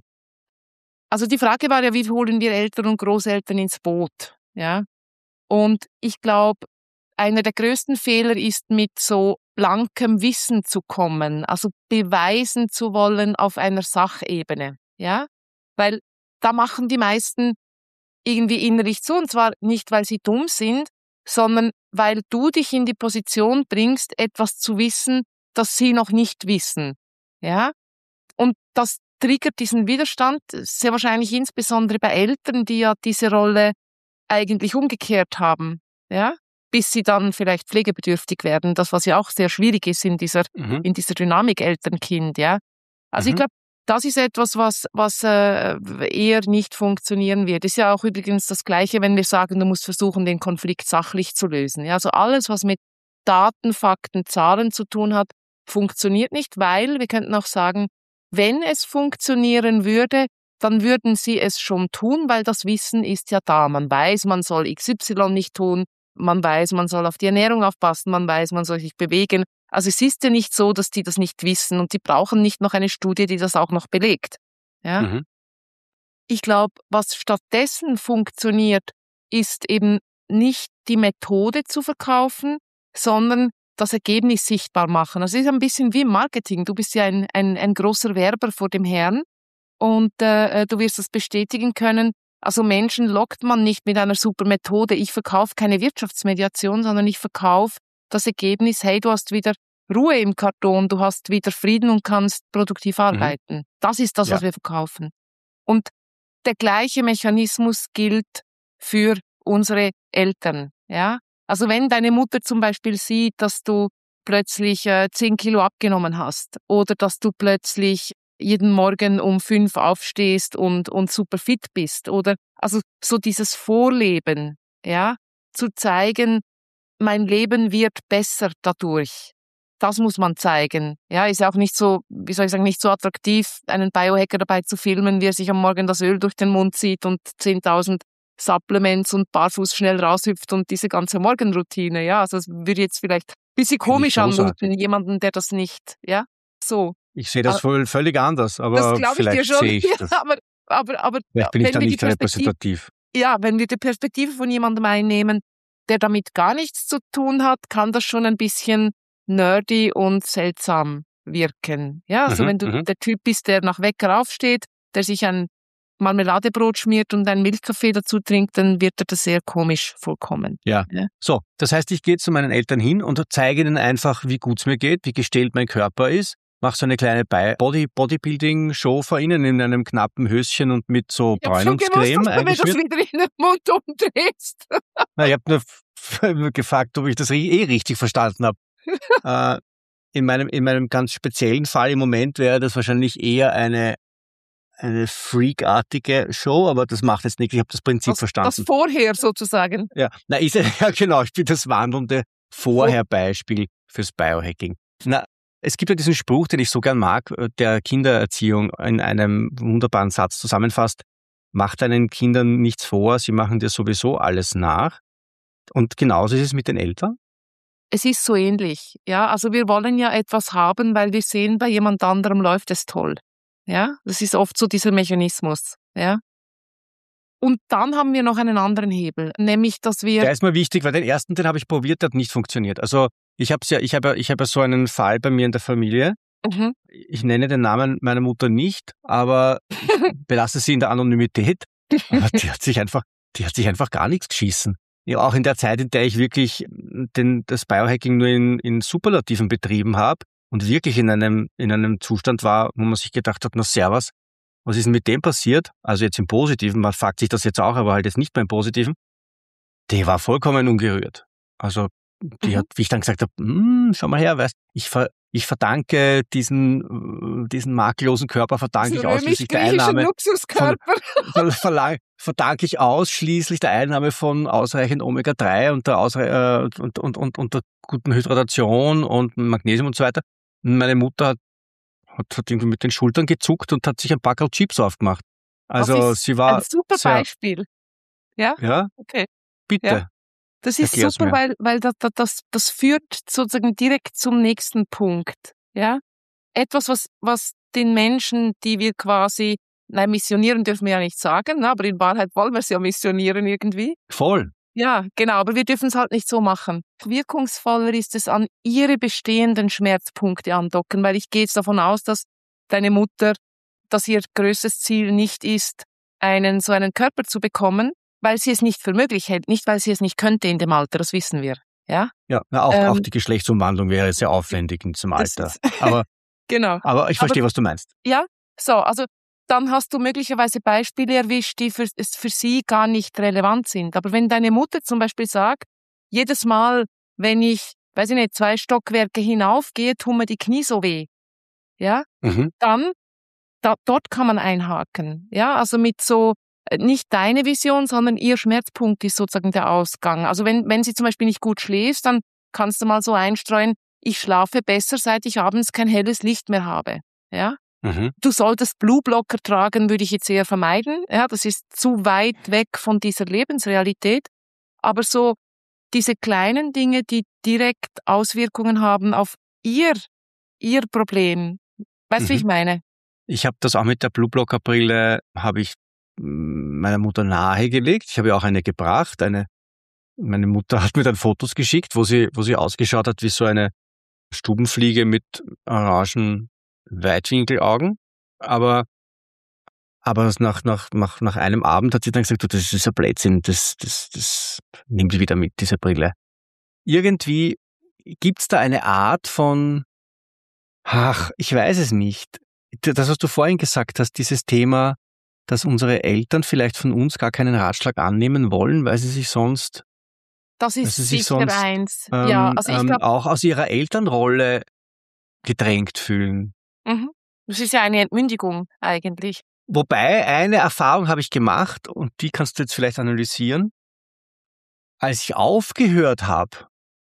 Also die Frage war ja, wie holen wir Eltern und Großeltern ins Boot, ja? Und ich glaube, einer der größten Fehler ist, mit so blankem Wissen zu kommen, also beweisen zu wollen auf einer Sachebene, ja? Weil da machen die meisten irgendwie innerlich zu, und zwar nicht, weil sie dumm sind, sondern weil du dich in die Position bringst, etwas zu wissen, das sie noch nicht wissen, ja? Und das triggert diesen Widerstand, sehr wahrscheinlich insbesondere bei Eltern, die ja diese Rolle eigentlich umgekehrt haben, ja? Bis sie dann vielleicht pflegebedürftig werden, das, was ja auch sehr schwierig ist in dieser, Mhm. in dieser Dynamik Eltern-Kind, ja? Also ich Mhm. glaube, das ist etwas, was, was äh, eher nicht funktionieren wird. Ist ja auch übrigens das Gleiche, wenn wir sagen, du musst versuchen, den Konflikt sachlich zu lösen. Ja, also alles, was mit Daten, Fakten, Zahlen zu tun hat, funktioniert nicht, weil, wir könnten auch sagen, wenn es funktionieren würde, dann würden sie es schon tun, weil das Wissen ist ja da. Man weiß, man soll X Y nicht tun, man weiß, man soll auf die Ernährung aufpassen, man weiß, man soll sich bewegen. Also es ist ja nicht so, dass die das nicht wissen und die brauchen nicht noch eine Studie, die das auch noch belegt. Ja? Mhm. Ich glaube, was stattdessen funktioniert, ist eben nicht die Methode zu verkaufen, sondern das Ergebnis sichtbar machen. Also es ist ein bisschen wie im Marketing. Du bist ja ein, ein, ein großer Werber vor dem Herrn und äh, du wirst das bestätigen können. Also Menschen lockt man nicht mit einer super Methode. Ich verkaufe keine Wirtschaftsmediation, sondern ich verkaufe das Ergebnis, hey, du hast wieder Ruhe im Karton, du hast wieder Frieden und kannst produktiv arbeiten. Mhm. Das ist das, Ja. was wir verkaufen. Und der gleiche Mechanismus gilt für unsere Eltern. Ja? Also wenn deine Mutter zum Beispiel sieht, dass du plötzlich äh, zehn Kilo abgenommen hast oder dass du plötzlich jeden Morgen um fünf aufstehst und, und super fit bist oder also so dieses Vorleben, ja, zu zeigen, mein Leben wird besser dadurch. Das muss man zeigen. Ja, ist auch nicht so, wie soll ich sagen, nicht so attraktiv, einen Biohacker dabei zu filmen, wie er sich am Morgen das Öl durch den Mund zieht und zehntausend Supplements und barfuß schnell raushüpft und diese ganze Morgenroutine. Ja, also es würde jetzt vielleicht ein bisschen komisch anmuten, jemanden, der das nicht, ja, so. Ich sehe das voll völlig anders, aber das vielleicht ich dir schon. sehe ich das. Ja, aber, aber, aber, vielleicht bin ich da nicht repräsentativ. Ja, wenn wir die Perspektive von jemandem einnehmen, der damit gar nichts zu tun hat, kann das schon ein bisschen nerdy und seltsam wirken. Ja, also Mhm, wenn du mhm. der Typ bist, der nach Wecker aufsteht, der sich ein Marmeladebrot schmiert und einen Milchkaffee dazu trinkt, dann wird er das sehr komisch vorkommen. Ja. Ja. So, das heißt, ich gehe zu meinen Eltern hin und zeige ihnen einfach, wie gut es mir geht, wie gestählt mein Körper ist, mache so eine kleine Body Bodybuilding-Show vor ihnen in einem knappen Höschen und mit so Ich hab schon gewusst, Bräunungscreme dass du mir das eingeschmiert. wieder in den Mund umdrehst. Na, ich habe nur f- gefragt, ob ich das ri- eh richtig verstanden habe. äh, in meinem, in meinem ganz speziellen Fall im Moment wäre das wahrscheinlich eher eine, eine freakartige Show, aber das macht jetzt nichts. Ich habe das Prinzip das, verstanden. Das Vorher sozusagen. Ja, na, ist ja genau. Ich bin das wandelnde Vorherbeispiel fürs Biohacking. Na, es gibt ja diesen Spruch, den ich so gern mag, der Kindererziehung in einem wunderbaren Satz zusammenfasst. Mach deinen Kindern nichts vor, sie machen dir sowieso alles nach. Und genauso ist es mit den Eltern. Es ist so ähnlich, ja. Also wir wollen ja etwas haben, weil wir sehen, bei jemand anderem läuft es toll. Ja, das ist oft so dieser Mechanismus, ja. Und dann haben wir noch einen anderen Hebel, nämlich, dass wir... Der ist mir wichtig, weil den ersten, den habe ich probiert, der hat nicht funktioniert. Also ich habe ja, ich habe ja, ich habe ja so einen Fall bei mir in der Familie. Mhm. Ich nenne den Namen meiner Mutter nicht, aber ich belasse sie in der Anonymität. Aber die hat sich einfach, die hat sich einfach gar nichts geschissen. Ja, auch in der Zeit, in der ich wirklich den, das Biohacking nur in, in Superlativen betrieben habe und wirklich in einem, in einem Zustand war, wo man sich gedacht hat, na servus, was ist denn mit dem passiert? Also jetzt im Positiven, man fragt sich das jetzt auch, aber halt jetzt nicht beim Positiven. Die war vollkommen ungerührt. Also die Mhm. hat, wie ich dann gesagt habe, hm, schau mal her, weißt, ich, ver, ich verdanke diesen, diesen makellosen Körper, verdanke ich ausschließlich der Einnahme. Luxuskörper. Ver, verlang, verdanke ich ausschließlich der Einnahme von ausreichend Omega drei und der, Ausre äh, und, und, und, und der guten Hydratation und Magnesium und so weiter. Und meine Mutter hat, hat, hat irgendwie mit den Schultern gezuckt und hat sich ein Packerl Chips aufgemacht. Also Das ist sie war ein super sehr, Beispiel. Ja, ja, okay. bitte. Ja. Das ist Erklär's super, mir. weil, weil das, das, das führt sozusagen direkt zum nächsten Punkt. Ja? Etwas, was, was den Menschen, die wir quasi, nein, missionieren dürfen wir ja nicht sagen, ne, aber in Wahrheit wollen wir es ja missionieren irgendwie. Voll. Ja, genau, aber wir dürfen es halt nicht so machen. Wirkungsvoller ist es, an ihre bestehenden Schmerzpunkte andocken, weil ich gehe jetzt davon aus, dass deine Mutter, dass ihr größtes Ziel nicht ist, einen so einen Körper zu bekommen, weil sie es nicht für möglich hält, nicht weil sie es nicht könnte in dem Alter, das wissen wir. Ja, Ja, na, auch, Ähm, auch die Geschlechtsumwandlung wäre sehr aufwendig in diesem das Alter. ist- Aber, genau. aber ich verstehe, was du meinst. Ja, so, also dann hast du möglicherweise Beispiele erwischt, die für, es für sie gar nicht relevant sind. Aber wenn deine Mutter zum Beispiel sagt, jedes Mal, wenn ich, weiß ich nicht, zwei Stockwerke hinaufgehe, tun mir die Knie so weh, ja, Mhm. dann, da, dort kann man einhaken. Ja, also mit so, äh, nicht deine Vision, sondern ihr Schmerzpunkt ist sozusagen der Ausgang. Also wenn, wenn sie zum Beispiel nicht gut schläft, dann kannst du mal so einstreuen, ich schlafe besser, seit ich abends kein helles Licht mehr habe. Ja, Mhm. du solltest Blueblocker tragen, würde ich jetzt eher vermeiden. Ja, das ist zu weit weg von dieser Lebensrealität. Aber so diese kleinen Dinge, die direkt Auswirkungen haben auf ihr, ihr Problem. Weißt du, wie Mhm. ich meine? Ich habe das auch mit der Blueblocker-Brille, habe ich mm, meiner Mutter nahegelegt. Ich habe ihr auch eine gebracht. Eine, meine Mutter hat mir dann Fotos geschickt, wo sie, wo sie ausgeschaut hat wie so eine Stubenfliege mit orangen Weitwinkelaugen. Aber, aber nach, nach, nach, nach einem Abend hat sie dann gesagt, du, das ist ein Blödsinn, das, das, das nimm die wieder mit, diese Brille. Irgendwie gibt's da eine Art von, ach, ich weiß es nicht. Das, was du vorhin gesagt hast, dieses Thema, dass unsere Eltern vielleicht von uns gar keinen Ratschlag annehmen wollen, weil sie sich sonst, Das ist Also sie sicher sonst, eins. ähm, ja, also ich ähm, glaube, auch aus ihrer Elternrolle gedrängt fühlen. mhm. das ist ja eine Entmündigung eigentlich. Wobei, eine Erfahrung habe ich gemacht und die kannst du jetzt vielleicht analysieren. Als ich aufgehört habe,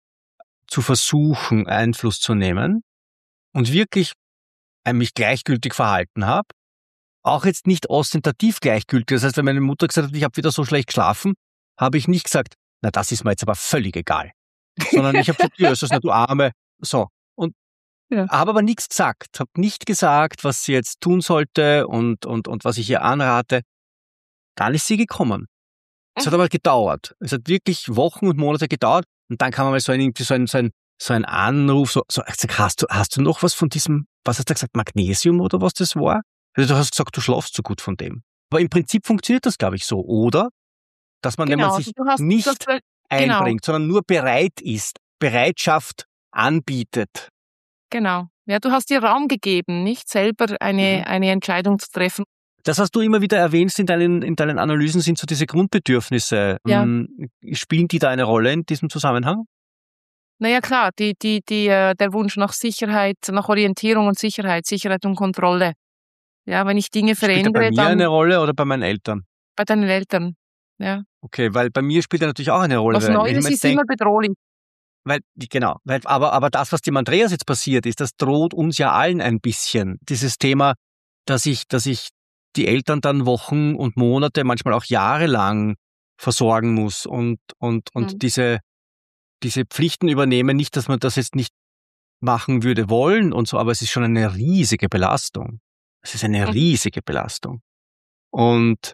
zu versuchen, Einfluss zu nehmen und wirklich mich gleichgültig verhalten habe, auch jetzt nicht ostentativ gleichgültig. Das heißt, wenn meine Mutter gesagt hat, ich habe wieder so schlecht geschlafen, habe ich nicht gesagt, na, das ist mir jetzt aber völlig egal. Sondern ich habe gesagt, ja, ist das nicht, du Arme. So. Und Ja. habe aber nichts gesagt, habe nicht gesagt, was sie jetzt tun sollte und, und, und was ich ihr anrate. Dann ist sie gekommen. Es hat Mhm. aber gedauert. Es hat wirklich Wochen und Monate gedauert. Und dann kam mal so ein, irgendwie so ein, so ein, so ein Anruf, so, so, ich sag, hast du, hast du noch was von diesem, was hast du gesagt, Magnesium oder was das war? Also du hast gesagt, du schlafst so gut von dem. Aber im Prinzip funktioniert das, glaube ich, so, oder? Dass man, wenn Genau, man also sich du hast nicht das, genau, einbringt, sondern nur bereit ist, Bereitschaft anbietet. genau. Ja, du hast dir Raum gegeben, nicht selber eine, Mhm. eine Entscheidung zu treffen. Das, was du immer wieder erwähnst in deinen, in deinen Analysen, sind so diese Grundbedürfnisse. Ja. Hm, Spielen die da eine Rolle in diesem Zusammenhang? Naja, klar, die, die, die, äh, der Wunsch nach Sicherheit, nach Orientierung und Sicherheit, Sicherheit und Kontrolle. Ja, wenn ich Dinge Spielt er verändere, bei mir dann eine Rolle oder bei meinen Eltern? bei deinen Eltern. Ja. Okay, weil bei mir spielt er natürlich auch eine Rolle. Was weil, wenn ich Neues mir jetzt ist denk, immer bedrohlich. weil, die- genau, weil, aber, aber das, was dem Andreas jetzt passiert ist, das droht uns ja allen ein bisschen. Dieses Thema, dass ich, dass ich die Eltern dann Wochen und Monate, manchmal auch jahrelang versorgen muss und, und, und Mhm. diese, diese Pflichten übernehmen. Nicht, dass man das jetzt nicht machen würde wollen und so, aber es ist schon eine riesige Belastung. Es ist eine Mhm. riesige Belastung. Und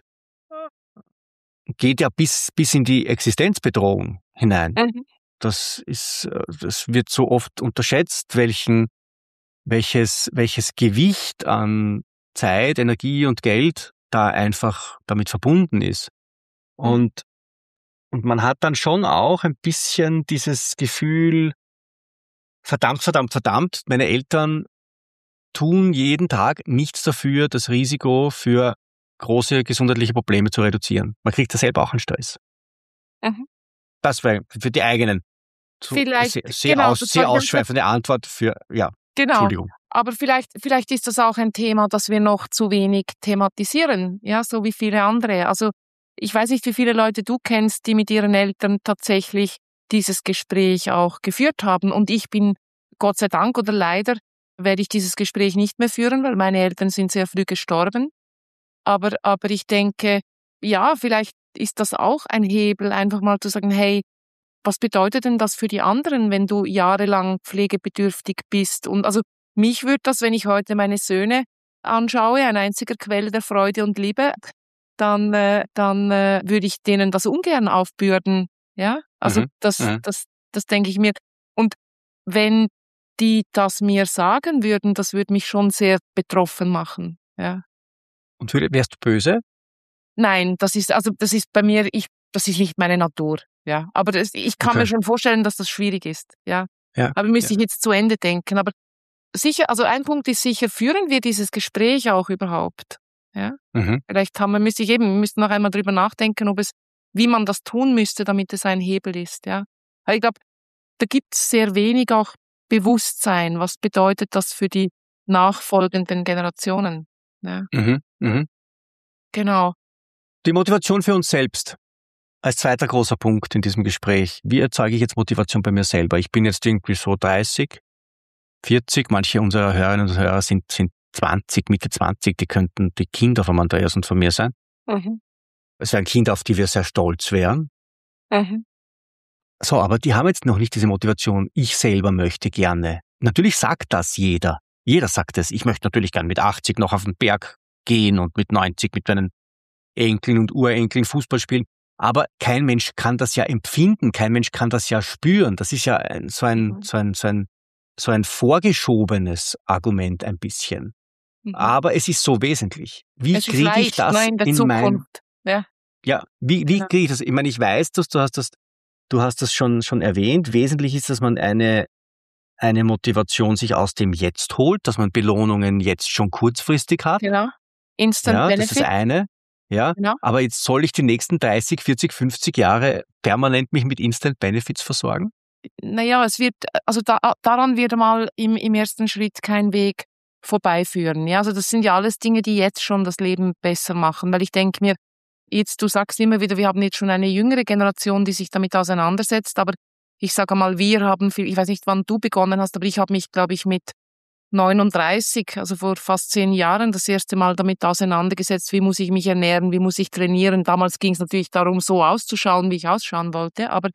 geht ja bis, bis in die Existenzbedrohung hinein. Mhm. Das ist, äh, das wird so oft unterschätzt, welchen, welches, welches Gewicht an Zeit, Energie und Geld da einfach damit verbunden ist. Und, und man hat dann schon auch ein bisschen dieses Gefühl, verdammt, verdammt, verdammt, meine Eltern tun jeden Tag nichts dafür, das Risiko für große gesundheitliche Probleme zu reduzieren. Man kriegt da selber auch einen Stress. Mhm. Das wäre für die eigenen. So Vielleicht, sehr, sehr, genau, aus, das sehr wollte ich jetzt ausschweifende Antwort für, ja, Genau. Entschuldigung. Aber vielleicht, vielleicht ist das auch ein Thema, das wir noch zu wenig thematisieren, ja, so wie viele andere. Also ich weiß nicht, wie viele Leute du kennst, die mit ihren Eltern tatsächlich dieses Gespräch auch geführt haben. Und ich bin, Gott sei Dank oder leider, werde ich dieses Gespräch nicht mehr führen, weil meine Eltern sind sehr früh gestorben. Aber, aber ich denke, ja, vielleicht ist das auch ein Hebel, einfach mal zu sagen, hey, was bedeutet denn das für die anderen, wenn du jahrelang pflegebedürftig bist? Und also mich würde das, wenn ich heute meine Söhne anschaue, ein einziger Quelle der Freude und Liebe, dann, äh, dann äh, würde ich denen das ungern aufbürden. Ja, also Mhm. das, Mhm. das, das denke ich mir. Und wenn die das mir sagen würden, das würde mich schon sehr betroffen machen. Ja. Und würde- wärst du böse? Nein, das ist, also das ist bei mir, ich, das ist nicht meine Natur, ja. Aber das, ich kann Okay. mir schon vorstellen, dass das schwierig ist, ja. Ja. Aber müsste ja. ich jetzt zu Ende denken. Aber sicher, also ein Punkt ist sicher, führen wir dieses Gespräch auch überhaupt, ja. Mhm. Vielleicht haben wir, müsste ich eben, wir müssten noch einmal drüber nachdenken, ob es, wie man das tun müsste, damit es ein Hebel ist, ja. Aber ich glaube, da gibt es sehr wenig auch Bewusstsein. Was bedeutet das für die nachfolgenden Generationen, ja. Mhm. Mhm. Genau. Die Motivation für uns selbst. Als zweiter großer Punkt in diesem Gespräch. Wie erzeuge ich jetzt Motivation bei mir selber? Ich bin jetzt irgendwie so dreißig, vierzig. Manche unserer Hörerinnen und Hörer sind, sind zwanzig, Mitte zwanzig. Die könnten die Kinder von Andreas und von mir sein. Mhm. Es wären Kinder, auf die wir sehr stolz wären. Mhm. So, aber die haben jetzt noch nicht diese Motivation. Ich selber möchte gerne. Natürlich sagt das jeder. Jeder sagt es. Ich möchte natürlich gern mit achtzig noch auf den Berg gehen und mit neunzig mit meinen Enkeln und Urenkeln Fußball spielen. Aber kein Mensch kann das ja empfinden. Kein Mensch kann das ja spüren. Das ist ja ein, so ein, Mhm. so ein, so ein, so ein vorgeschobenes Argument ein bisschen. Mhm. Aber es ist so wesentlich. Wie Es ist kriege ich leicht, das ne, in der in mein, Zukunft. Ja. ja, wie, wie Ja. kriege ich das? Ich meine, ich weiß, dass du hast das, du hast das schon, schon erwähnt. Wesentlich ist, dass man eine, eine Motivation sich aus dem Jetzt holt, dass man Belohnungen jetzt schon kurzfristig hat. Genau. Instant Ja, das Benefit. ist das eine. Ja, Genau. aber jetzt soll ich die nächsten dreißig, vierzig, fünfzig Jahre permanent mich mit Instant Benefits versorgen? Naja, es wird, also da, daran wird mal im, im ersten Schritt kein Weg vorbeiführen. Ja, also das sind ja alles Dinge, die jetzt schon das Leben besser machen, weil ich denke mir, jetzt, du sagst immer wieder, wir haben jetzt schon eine jüngere Generation, die sich damit auseinandersetzt, aber ich sage mal, wir haben viel, ich weiß nicht, wann du begonnen hast, aber ich habe mich, glaube ich, mit neununddreißig, also vor fast zehn Jahren, das erste Mal damit auseinandergesetzt, wie muss ich mich ernähren, wie muss ich trainieren. Damals ging es natürlich darum, so auszuschauen, wie ich ausschauen wollte, aber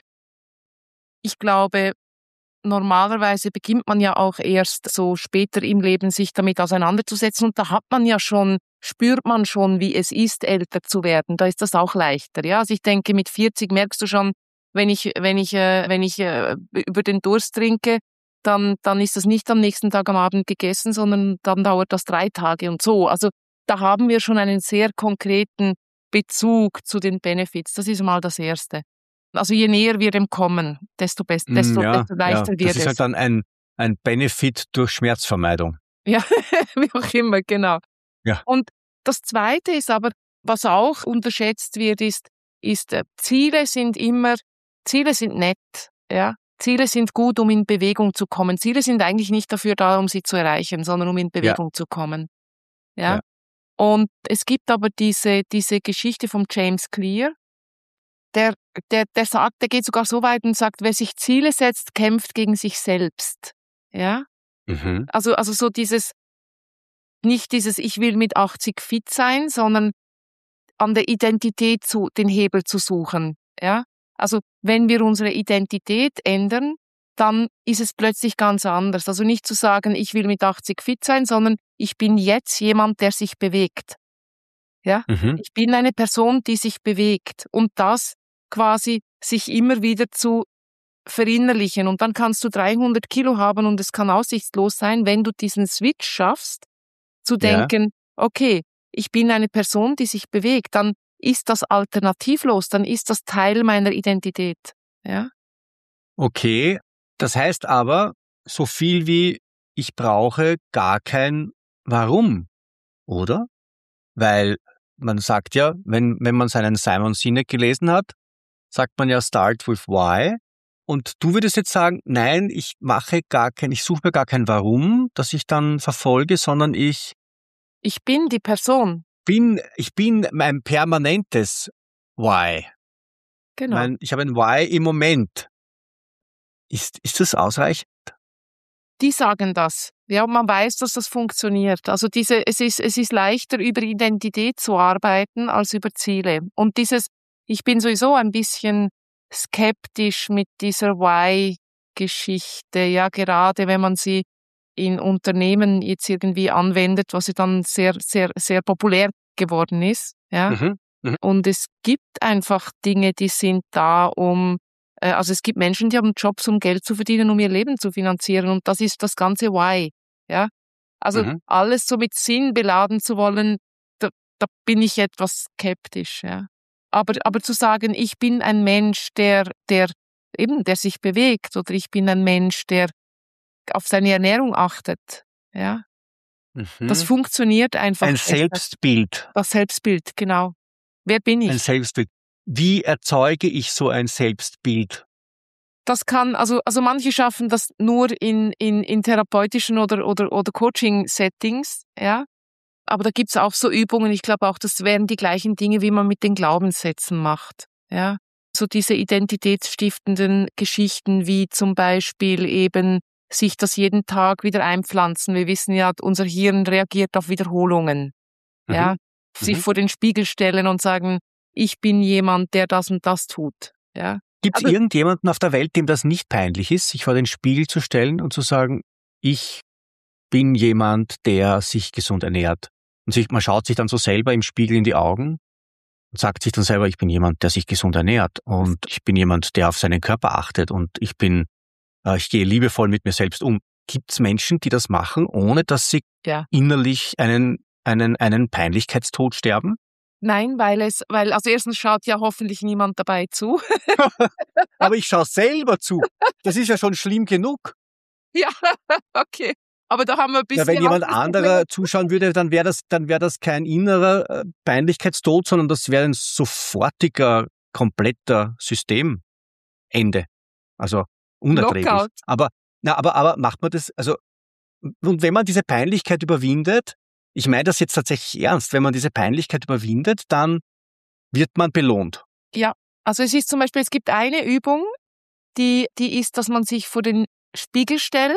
ich glaube, normalerweise beginnt man ja auch erst so später im Leben sich damit auseinanderzusetzen und da hat man ja schon, spürt man schon, wie es ist, älter zu werden. Da ist das auch leichter, ja. Also ich denke, mit vierzig merkst du schon, wenn ich, wenn ich, äh, wenn ich äh, über den Durst trinke, dann, dann ist das nicht am nächsten Tag am Abend gegessen, sondern dann dauert das drei Tage und so. Also da haben wir schon einen sehr konkreten Bezug zu den Benefits. Das ist mal das Erste. Also je näher wir dem kommen, desto besser, desto, ja, desto leichter ja, wird das ist es. halt dann ein, ein Benefit durch Schmerzvermeidung. Ja, wie auch immer, genau. Ja. Und das Zweite ist aber, was auch unterschätzt wird, ist, ist äh, Ziele sind immer, Ziele sind nett, ja. Ziele sind gut, um in Bewegung zu kommen. Ziele sind eigentlich nicht dafür da, um sie zu erreichen, sondern um in Bewegung ja. zu kommen. Ja? ja. Und es gibt aber diese, diese Geschichte von James Clear, der, der, der sagt, der geht sogar so weit und sagt, wer sich Ziele setzt, kämpft gegen sich selbst. Ja? Mhm. Also, also so dieses, nicht dieses, ich will mit achtzig fit sein, sondern an der Identität zu, den Hebel zu suchen. Ja? Also wenn wir unsere Identität ändern, dann ist es plötzlich ganz anders. Also nicht zu sagen, ich will mit achtzig fit sein, sondern ich bin jetzt jemand, der sich bewegt. Ja? Mhm. Ich bin eine Person, die sich bewegt. Und das quasi sich immer wieder zu verinnerlichen. Und dann kannst du dreihundert Kilo haben und es kann aussichtslos sein, wenn du diesen Switch schaffst, zu denken, ja. okay, ich bin eine Person, die sich bewegt, dann ist das alternativlos, dann ist das Teil meiner Identität. Ja? Okay, das heißt aber, so viel wie ich brauche gar kein Warum, oder? Weil man sagt ja, wenn, wenn man seinen Simon Sinek gelesen hat, sagt man ja start with why. Und du würdest jetzt sagen, nein, ich mache gar kein, ich suche mir gar kein Warum, das ich dann verfolge, sondern ich Ich bin die Person. Bin, ich bin mein permanentes Why. Genau. Mein, ich habe ein Why im Moment. Ist, ist das ausreichend? Die sagen das. Ja, man weiß, dass das funktioniert. Also diese, es ist, es ist leichter, über Identität zu arbeiten, als über Ziele. Und dieses, ich bin sowieso ein bisschen skeptisch mit dieser Why-Geschichte. Ja, gerade wenn man sie in Unternehmen jetzt irgendwie anwendet, was ja dann sehr, sehr, sehr populär geworden ist. Ja. Mhm. Mhm. Und es gibt einfach Dinge, die sind da, um, äh, also es gibt Menschen, die haben Jobs, um Geld zu verdienen, um ihr Leben zu finanzieren. Und das ist das ganze Why. Ja. Also mhm. alles so mit Sinn beladen zu wollen, da, da bin ich etwas skeptisch. Ja. Aber, aber zu sagen, ich bin ein Mensch, der, der eben, der sich bewegt, oder ich bin ein Mensch, der auf seine Ernährung achtet, ja. Mhm. Das funktioniert einfach. Ein Selbstbild. Das Selbstbild, genau. Wer bin ich? Ein Selbstbild. Wie erzeuge ich so ein Selbstbild? Das kann, also, also manche schaffen das nur in, in, in therapeutischen oder, oder, oder Coaching-Settings, ja. Aber da gibt's auch so Übungen, ich glaube auch, das wären die gleichen Dinge, wie man mit den Glaubenssätzen macht, ja. So diese identitätsstiftenden Geschichten, wie zum Beispiel eben sich das jeden Tag wieder einpflanzen. Wir wissen ja, unser Hirn reagiert auf Wiederholungen. Mhm. Ja, sich mhm. vor den Spiegel stellen und sagen, ich bin jemand, der das und das tut. Ja. Gibt es also, irgendjemanden auf der Welt, dem das nicht peinlich ist, sich vor den Spiegel zu stellen und zu sagen, ich bin jemand, der sich gesund ernährt? Und sich, man schaut sich dann so selber im Spiegel in die Augen und sagt sich dann selber, ich bin jemand, der sich gesund ernährt und ich bin jemand, der auf seinen Körper achtet und ich bin Ich gehe liebevoll mit mir selbst um. Gibt es Menschen, die das machen, ohne dass sie ja. innerlich einen, einen, einen Peinlichkeitstod sterben? Nein, weil es, weil, also erstens schaut ja hoffentlich niemand dabei zu. Aber ich schaue selber zu. Das ist ja schon schlimm genug. Ja, okay. Aber da haben wir ein bisschen. Ja, wenn jemand anderer zuschauen würde, dann wäre das, dann wäre das kein innerer Peinlichkeitstod, sondern das wäre ein sofortiger, kompletter Systemende. Also, unerträglich. Knockout. Aber, na, aber, aber macht man das, also, und wenn man diese Peinlichkeit überwindet, ich meine das jetzt tatsächlich ernst, wenn man diese Peinlichkeit überwindet, dann wird man belohnt. Ja, also es ist zum Beispiel, es gibt eine Übung, die, die ist, dass man sich vor den Spiegel stellt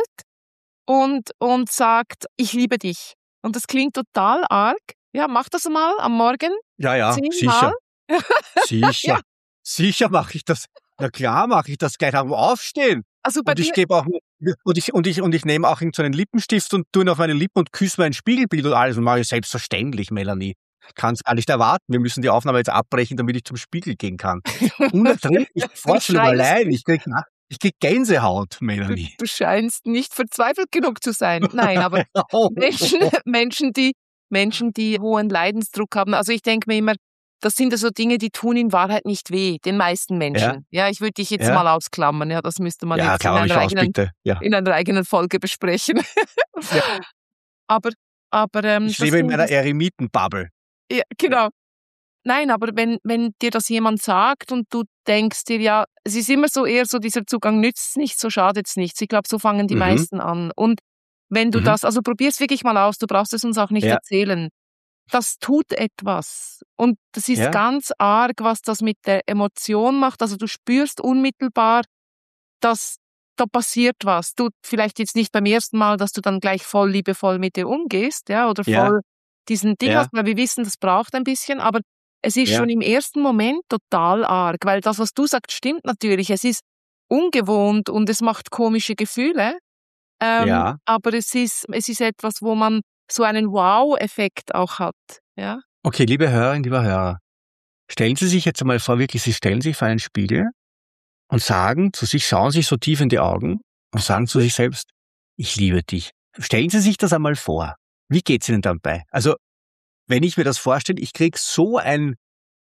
und, und sagt, ich liebe dich. Und das klingt total arg. Ja, mach das mal am Morgen. Ja, ja, sicher. Sicher. Ja. Sicher mache ich das. Na klar mache ich das gleich am Aufstehen. Also bei und ich gebe auch und ich und ich und ich nehme auch so einen Lippenstift und tue ihn auf meine Lippen und küsse mein Spiegelbild und alles und mache ich selbstverständlich, Melanie. Kann es gar nicht erwarten. Wir müssen die Aufnahme jetzt abbrechen, damit ich zum Spiegel gehen kann. Unerträglich. Ich vorstelle mal allein. Ich krieg, ich krieg Gänsehaut, Melanie. Du, du scheinst nicht verzweifelt genug zu sein. Nein, aber Menschen, Menschen, die Menschen, die hohen Leidensdruck haben. Also ich denke mir immer, das sind ja so Dinge, die tun in Wahrheit nicht weh, den meisten Menschen. Ja, ja ich würde dich jetzt ja. mal ausklammern. Ja, das müsste man ja, jetzt in einer, eigenen, aus, ja. in einer eigenen Folge besprechen. Ja. Aber, aber ähm, ich lebe in meiner Eremitenbubble. Ja, genau. nein, aber wenn, wenn dir das jemand sagt und du denkst dir, ja, es ist immer so eher so dieser Zugang, nützt nichts, so schadet's nichts. Ich glaube, so fangen die Mhm. meisten an. Und wenn du Mhm. das, also probier's wirklich mal aus, du brauchst es uns auch nicht Ja. erzählen. Das tut etwas. Und das ist Ja. ganz arg, was das mit der Emotion macht. Also du spürst unmittelbar, dass da passiert was. Du vielleicht jetzt nicht beim ersten Mal, dass du dann gleich voll liebevoll mit dir umgehst, ja, oder Ja. voll diesen Ding Ja. hast, weil wir wissen, das braucht ein bisschen, aber es ist Ja. schon im ersten Moment total arg, weil das, was du sagst, stimmt natürlich. Es ist ungewohnt und es macht komische Gefühle, ähm, Ja. aber es ist, es ist etwas, wo man so einen Wow-Effekt auch hat, ja. Okay, liebe Hörerinnen, lieber Hörer, stellen Sie sich jetzt einmal vor, wirklich, Sie stellen sich vor einen Spiegel und sagen zu sich, schauen sich so tief in die Augen und sagen zu sich selbst, ich liebe dich. Stellen Sie sich das einmal vor. Wie geht's Ihnen dabei? Also, wenn ich mir das vorstelle, ich krieg so ein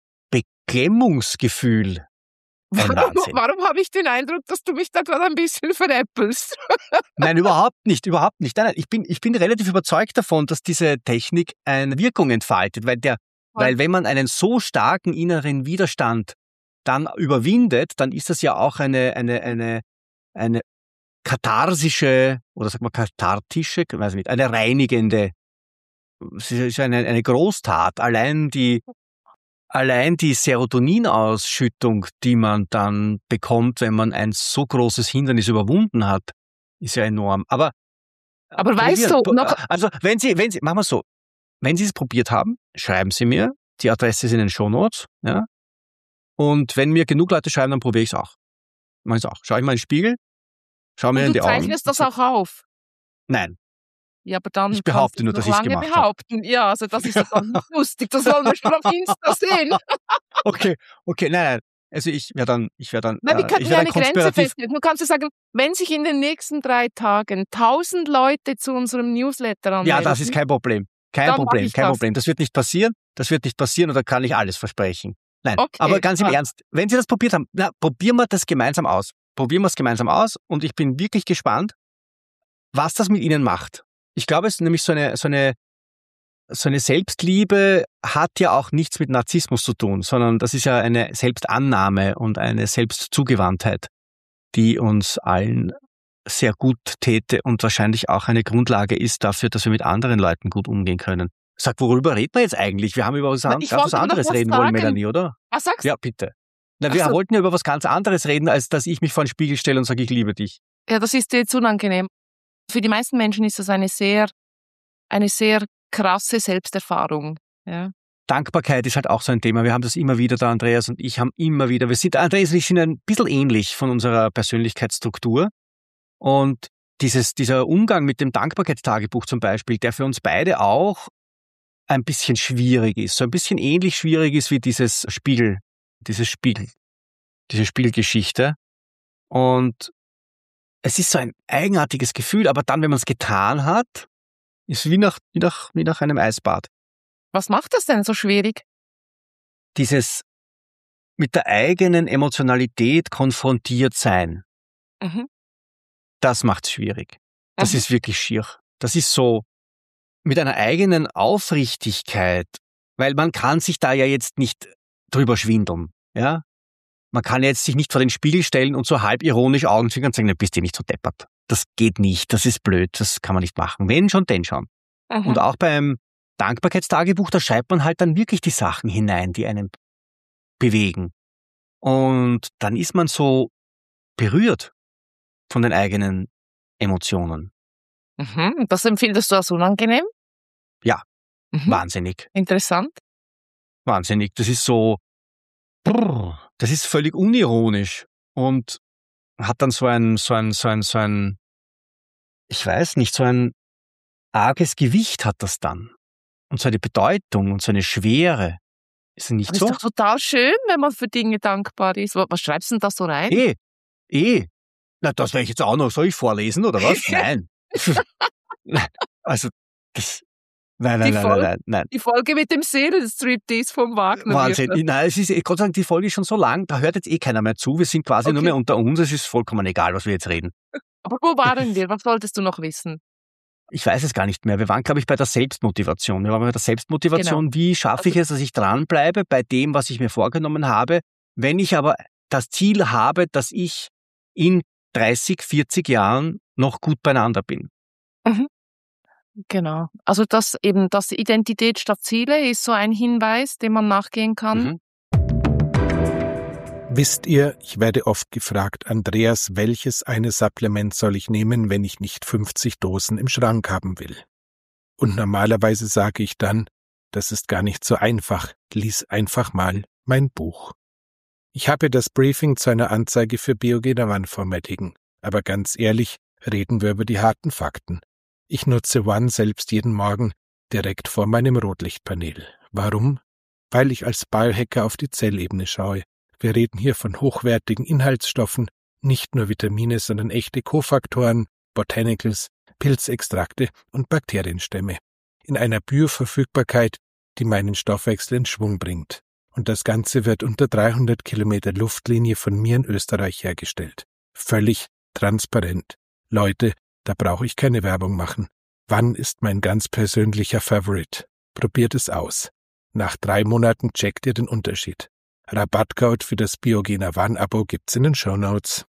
Beklemmungsgefühl. Ein Warum, Wahnsinn. warum habe ich den Eindruck, dass du mich da gerade ein bisschen veräppelst? Nein, überhaupt nicht, überhaupt nicht. Nein, nein, ich bin, ich bin relativ überzeugt davon, dass diese Technik eine Wirkung entfaltet, weil der, weil wenn man einen so starken inneren Widerstand dann überwindet, dann ist das ja auch eine, eine, eine, eine katharsische, oder sag mal kathartische, weiß nicht, eine reinigende, es ist eine, eine Großtat. Allein die, allein die Serotoninausschüttung, die man dann bekommt, wenn man ein so großes Hindernis überwunden hat, ist ja enorm. Aber, Aber weißt du, probieren. noch, Also, wenn Sie, wenn Sie, machen wir so, wenn Sie es probiert haben, schreiben Sie mir, die Adresse ist in den Shownotes, ja. Und wenn mir genug Leute schreiben, dann probiere ich es auch. Mach ich es auch. Schau ich mal in den Spiegel, schau mir und in du die Augen. zeichnest das und auch auf. Nein, Ja, aber dann ich behaupte kannst du nur, noch dass ich es lange gemacht habe. behaupten. Ja, also das ist ja dann lustig. Das wollen wir schon auf Insta sehen. Okay, okay, nein, nein. Also ich werde dann, ich werde dann, Nein, wir äh, könnten ich ja werde eine dann Grenze konspirativ. festlegen. Du kannst ja sagen, wenn sich in den nächsten drei Tagen tausend Leute zu unserem Newsletter anmelden. Ja, das ist kein Problem. Kein Dann mach Problem, ich kein das. Problem. Das wird nicht passieren. Das wird nicht passieren und da kann ich alles versprechen. Nein, Okay, aber ganz im passt. Ernst, wenn Sie das probiert haben, na, probieren wir das gemeinsam aus. Probieren wir es gemeinsam aus und ich bin wirklich gespannt, was das mit Ihnen macht. Ich glaube, es ist nämlich so eine, so eine, so eine Selbstliebe hat ja auch nichts mit Narzissmus zu tun, sondern das ist ja eine Selbstannahme und eine Selbstzugewandtheit, die uns allen sehr gut täte und wahrscheinlich auch eine Grundlage ist dafür, dass wir mit anderen Leuten gut umgehen können. Sag, worüber reden wir jetzt eigentlich? Wir haben über was, Na, an, ich ganz was wollte noch anderes was reden wollen, sagen. Melanie, oder? Was sagst Ja, bitte. Na, Ach wir so. wollten ja über was ganz anderes reden, als dass ich mich vor den Spiegel stelle und sage, ich liebe dich. du? Ja, das ist dir jetzt unangenehm. Für die meisten Menschen ist das eine sehr, eine sehr krasse Selbsterfahrung. Ja. Dankbarkeit ist halt auch so ein Thema. Wir haben das immer wieder, der Andreas und ich haben immer wieder, wir sind, Andreas und ich sind ein bisschen ähnlich von unserer Persönlichkeitsstruktur. Und dieses, dieser Umgang mit dem Dankbarkeitstagebuch zum Beispiel, der für uns beide auch ein bisschen schwierig ist, so ein bisschen ähnlich schwierig ist wie dieses Spiegel, dieses Spiegel, diese Spiegelgeschichte. Und es ist so ein eigenartiges Gefühl, aber dann, wenn man es getan hat, ist wie nach, wie nach, wie nach einem Eisbad. Was macht das denn so schwierig? Dieses mit der eigenen Emotionalität konfrontiert sein, Mhm. das macht's schwierig. Das Mhm. ist wirklich schier. Das ist so mit einer eigenen Aufrichtigkeit, weil man kann sich da ja jetzt nicht drüber schwindeln, ja? Man kann jetzt sich nicht vor den Spiegel stellen und so halb ironisch Augenzwinkern und sagen, na, bist du nicht so deppert. Das geht nicht, das ist blöd, das kann man nicht machen. Wenn schon, denn schon. Mhm. Und auch beim Dankbarkeitstagebuch, da schreibt man halt dann wirklich die Sachen hinein, die einen bewegen. Und dann ist man so berührt von den eigenen Emotionen. Mhm. Das empfindest du als unangenehm? Ja, Mhm. wahnsinnig, Interessant. wahnsinnig. Das ist so, brrr, das ist völlig unironisch und hat dann so ein, so ein, so ein, so ein, ich weiß nicht, so ein arges Gewicht hat das dann. Und so eine Bedeutung und so eine Schwere. Ist es nicht Das so? ist doch total schön, wenn man für Dinge dankbar ist. Was schreibst du denn da so rein? Eh, eh. Na, das werde ich jetzt auch noch. Soll ich vorlesen oder was? Nein. Nein. Also, das, nein, nein, Die nein, Folge- nein, nein, nein. Die Folge mit dem Seelenstriptease vom Wagner. Wahnsinn. wird Nein, es ist, Gott sei Dank, die Folge ist schon so lang, da hört jetzt eh keiner mehr zu. Wir sind quasi Okay. nur mehr unter uns. Es ist vollkommen egal, was wir jetzt reden. das. Aber wo waren wir? Was wolltest du noch wissen? ich weiß es gar nicht mehr. Wir waren, glaube ich, bei der Selbstmotivation. Wir waren bei der Selbstmotivation. Genau. Wie schaffe ich es, dass ich dranbleibe bei dem, was ich mir vorgenommen habe? Wenn ich aber das Ziel habe, dass ich in dreißig, vierzig Jahren noch gut beieinander bin. Mhm. Genau. Also das eben, das Identität statt Ziele ist so ein Hinweis, dem man nachgehen kann. Mhm. Wisst ihr, ich werde oft gefragt, Andreas, welches eine Supplement soll ich nehmen, wenn ich nicht fünfzig Dosen im Schrank haben will? Und normalerweise sage ich dann, das ist gar nicht so einfach, lies einfach mal mein Buch. Ich habe das Briefing zu einer Anzeige für Biogener One vormätigen, aber ganz ehrlich, reden wir über die harten Fakten. Ich nutze One selbst jeden Morgen direkt vor meinem Rotlichtpanel. Warum? Weil ich als Biohacker auf die Zellebene schaue. Wir reden hier von hochwertigen Inhaltsstoffen, nicht nur Vitamine, sondern echte Kofaktoren, Botanicals, Pilzextrakte und Bakterienstämme. In einer Bioverfügbarkeit, die meinen Stoffwechsel in Schwung bringt. Und das Ganze wird unter dreihundert Kilometer Luftlinie von mir in Österreich hergestellt. Völlig transparent. Leute, da brauche ich keine Werbung machen. Wann ist mein ganz persönlicher Favorite? Probiert es aus. Nach drei Monaten checkt ihr den Unterschied. Rabattcode für das Biogener One-Abo gibt's in den Shownotes.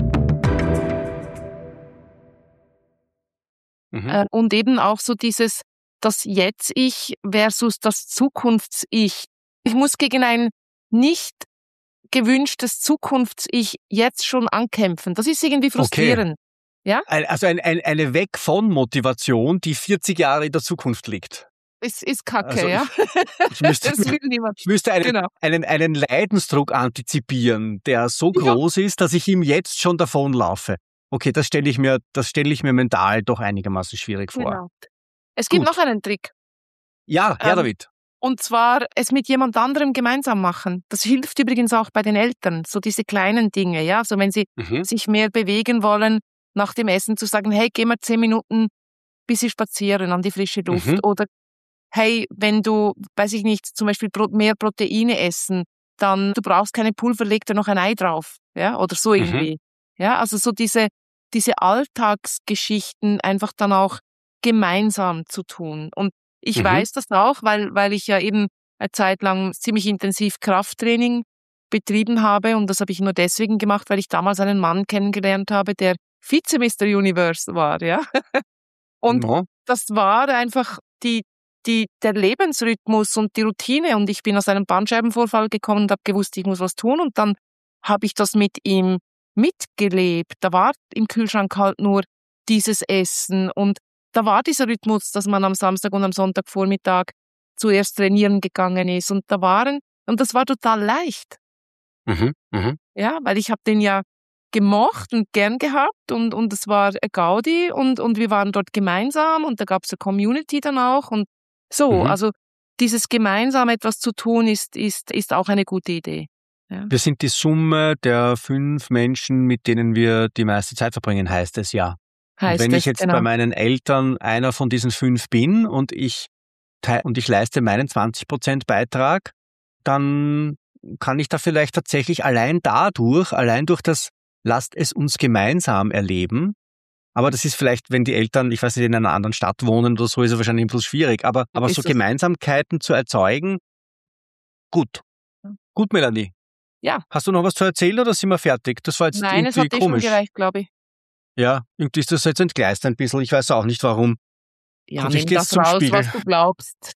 Mhm. Und eben auch so dieses, das Jetzt-Ich versus das Zukunfts-Ich. Ich muss gegen ein nicht gewünschtes Zukunfts-Ich jetzt schon ankämpfen. Das ist irgendwie frustrierend. Okay. Ja? Also ein, ein, eine Weg von Motivation, die vierzig Jahre in der Zukunft liegt. Es ist Kacke, also ja. Ich, ich müsste, das will niemand. Ich müsste einen, genau. einen, einen Leidensdruck antizipieren, der so groß ja. ist, dass ich ihm jetzt schon davonlaufe. Okay, das stelle ich mir, das stelle ich mir mental doch einigermaßen schwierig vor. Genau. Es gibt Gut. noch einen Trick. Ja, Herr ähm, David. Und zwar es mit jemand anderem gemeinsam machen. Das hilft übrigens auch bei den Eltern, so diese kleinen Dinge, ja. So wenn sie mhm. sich mehr bewegen wollen, nach dem Essen zu sagen, hey, geh mal zehn Minuten bisschen spazieren an die frische Luft. Mhm. Oder hey, wenn du, weiß ich nicht, zum Beispiel mehr Proteine essen, dann du brauchst keine Pulver, leg da noch ein Ei drauf, ja, oder so irgendwie. Mhm. Ja, also so diese, diese Alltagsgeschichten einfach dann auch gemeinsam zu tun. Und ich mhm. weiß das auch, weil, weil ich ja eben eine Zeit lang ziemlich intensiv Krafttraining betrieben habe und das habe ich nur deswegen gemacht, weil ich damals einen Mann kennengelernt habe, der Vize-Mister Universe war, ja. Und ja. das war einfach die, die, der Lebensrhythmus und die Routine und ich bin aus einem Bandscheibenvorfall gekommen und habe gewusst, ich muss was tun und dann habe ich das mit ihm mitgelebt. Da war im Kühlschrank halt nur dieses Essen und da war dieser Rhythmus, dass man am Samstag und am Sonntagvormittag zuerst trainieren gegangen ist und da waren, und das war total leicht. Mhm, mh. Ja, weil ich habe den ja gemocht und gern gehabt und, und es war eine Gaudi und, und wir waren dort gemeinsam und da gab es eine Community dann auch und so, mhm. also dieses gemeinsam etwas zu tun ist, ist, ist auch eine gute Idee. Ja. Wir sind die Summe der fünf Menschen, mit denen wir die meiste Zeit verbringen, heißt es ja. Heißt und wenn es, ich jetzt genau. bei meinen Eltern einer von diesen fünf bin und ich, und ich leiste meinen zwanzig Prozent Beitrag, dann kann ich da vielleicht tatsächlich allein dadurch, allein durch das lasst es uns gemeinsam erleben. Aber das ist vielleicht, wenn die Eltern, ich weiß nicht, in einer anderen Stadt wohnen oder so, ist es wahrscheinlich ein bisschen schwierig. Aber, aber so Gemeinsamkeiten zu erzeugen, gut. Gut, Melanie. Ja. Hast du noch was zu erzählen oder sind wir fertig? Das war jetzt Nein, irgendwie es hat komisch. Schon gereicht, glaube ich. Ja, irgendwie ist das jetzt entgleist ein bisschen. Ich weiß auch nicht, warum. Ja, und nimm ich gehe das zum raus, Spiegel. was du glaubst.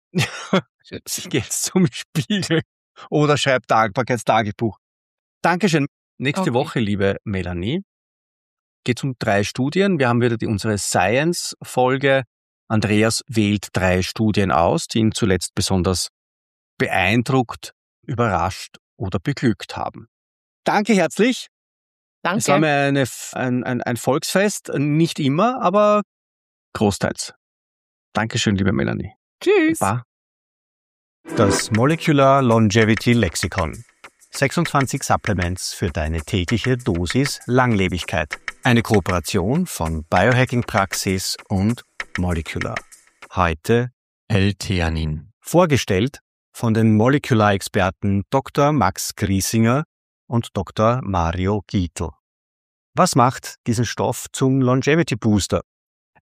Ich gehe jetzt zum Spiegel oder schreibe Dankbarkeitstagebuch. Dankeschön. Nächste okay. Woche, liebe Melanie, geht es um drei Studien. Wir haben wieder die, unsere Science-Folge. Andreas wählt drei Studien aus, die ihn zuletzt besonders beeindruckt, überrascht oder beglückt haben. Danke herzlich. Danke. Es war mir eine, ein, ein, ein Volksfest, nicht immer, aber großteils. Dankeschön, liebe Melanie. Tschüss. Baba. Das Molecular Longevity Lexikon. sechsundzwanzig Supplements für deine tägliche Dosis Langlebigkeit. Eine Kooperation von Biohacking Praxis und Molecular. Heute L-Theanin. Vorgestellt von den Molecular-Experten Doktor Max Griesinger und Doktor Mario Gietl. Was macht diesen Stoff zum Longevity Booster?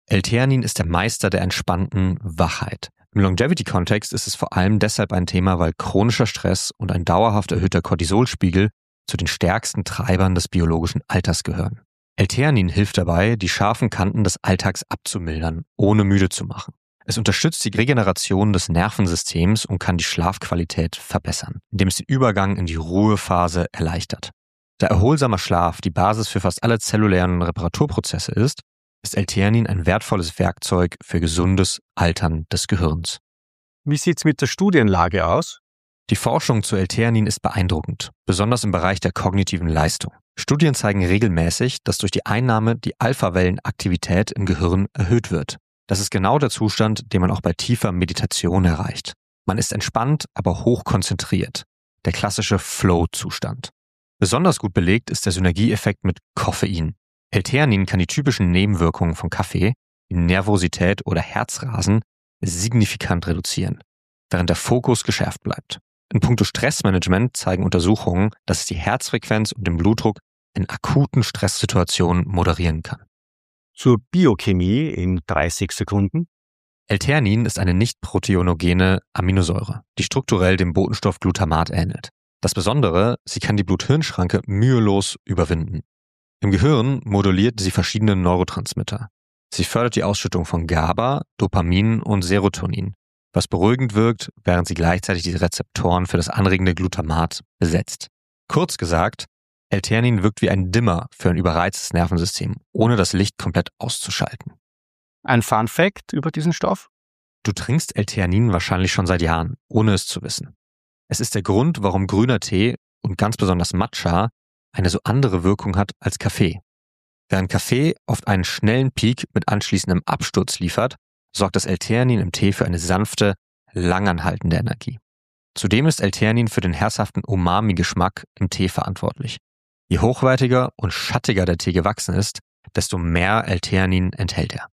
L-Theanin ist der Meister der entspannten Wachheit. Im Longevity-Kontext ist es vor allem deshalb ein Thema, weil chronischer Stress und ein dauerhaft erhöhter Cortisolspiegel zu den stärksten Treibern des biologischen Alters gehören. L-Theanin hilft dabei, die scharfen Kanten des Alltags abzumildern, ohne müde zu machen. Es unterstützt die Regeneration des Nervensystems und kann die Schlafqualität verbessern, indem es den Übergang in die Ruhephase erleichtert. Da erholsamer Schlaf die Basis für fast alle zellulären Reparaturprozesse ist, ist L-Theanin ein wertvolles Werkzeug für gesundes Altern des Gehirns. Wie sieht's mit der Studienlage aus? Die Forschung zu L-Theanin ist beeindruckend, besonders im Bereich der kognitiven Leistung. Studien zeigen regelmäßig, dass durch die Einnahme die Alpha-Wellenaktivität im Gehirn erhöht wird. Das ist genau der Zustand, den man auch bei tiefer Meditation erreicht. Man ist entspannt, aber hoch konzentriert. Der klassische Flow-Zustand. Besonders gut belegt ist der Synergieeffekt mit Koffein. L-Theanin kann die typischen Nebenwirkungen von Kaffee, wie Nervosität oder Herzrasen, signifikant reduzieren, während der Fokus geschärft bleibt. In puncto Stressmanagement zeigen Untersuchungen, dass es die Herzfrequenz und den Blutdruck in akuten Stresssituationen moderieren kann. Zur Biochemie in dreißig Sekunden. L-Theanin ist eine nicht proteonogene Aminosäure, die strukturell dem Botenstoff Glutamat ähnelt. Das Besondere, sie kann die Blut-Hirn-Schranke mühelos überwinden. Im Gehirn moduliert sie verschiedene Neurotransmitter. Sie fördert die Ausschüttung von GABA, Dopamin und Serotonin, was beruhigend wirkt, während sie gleichzeitig die Rezeptoren für das anregende Glutamat besetzt. Kurz gesagt, L-Theanin wirkt wie ein Dimmer für ein überreiztes Nervensystem, ohne das Licht komplett auszuschalten. Ein Fun Fact über diesen Stoff? Du trinkst L-Theanin wahrscheinlich schon seit Jahren, ohne es zu wissen. Es ist der Grund, warum grüner Tee und ganz besonders Matcha eine so andere Wirkung hat als Kaffee. Während Kaffee oft einen schnellen Peak mit anschließendem Absturz liefert, sorgt das L-Theanin im Tee für eine sanfte, langanhaltende Energie. Zudem ist L-Theanin für den herzhaften Umami-Geschmack im Tee verantwortlich. Je hochwertiger und schattiger der Tee gewachsen ist, desto mehr L-Theanin enthält er.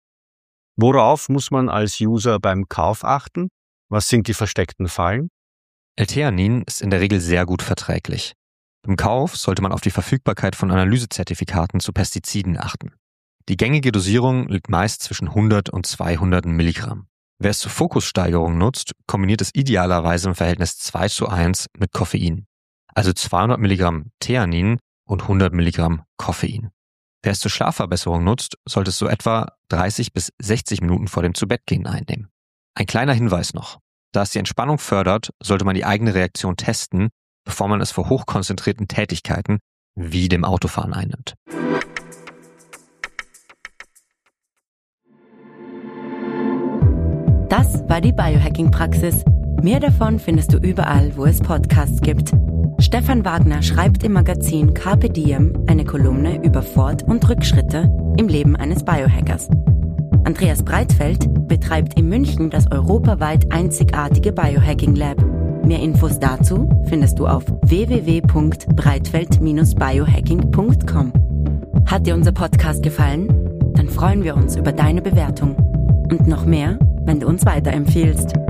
Worauf muss man als User beim Kauf achten? Was sind die versteckten Fallen? L-Theanin ist in der Regel sehr gut verträglich. Beim Kauf sollte man auf die Verfügbarkeit von Analysezertifikaten zu Pestiziden achten. Die gängige Dosierung liegt meist zwischen hundert und zweihundert Milligramm. Wer es zur Fokussteigerung nutzt, kombiniert es idealerweise im Verhältnis zwei zu eins mit Koffein. Also zweihundert Milligramm Theanin und hundert Milligramm Koffein. Wer es zur Schlafverbesserung nutzt, sollte es so etwa dreißig bis sechzig Minuten vor dem Zubettgehen einnehmen. Ein kleiner Hinweis noch. Da es die Entspannung fördert, sollte man die eigene Reaktion testen, bevor man es vor hochkonzentrierten Tätigkeiten wie dem Autofahren einnimmt. Das war die Biohacking-Praxis. Mehr davon findest du überall, wo es Podcasts gibt. Stefan Wagner schreibt im Magazin Carpe Diem eine Kolumne über Fort- und Rückschritte im Leben eines Biohackers. Andreas Breitfeld betreibt in München das europaweit einzigartige Biohacking Lab. Mehr Infos dazu findest du auf w w w punkt breitfeld Bindestrich biohacking punkt com. Hat dir unser Podcast gefallen? Dann freuen wir uns über deine Bewertung. Und noch mehr, wenn du uns weiterempfiehlst.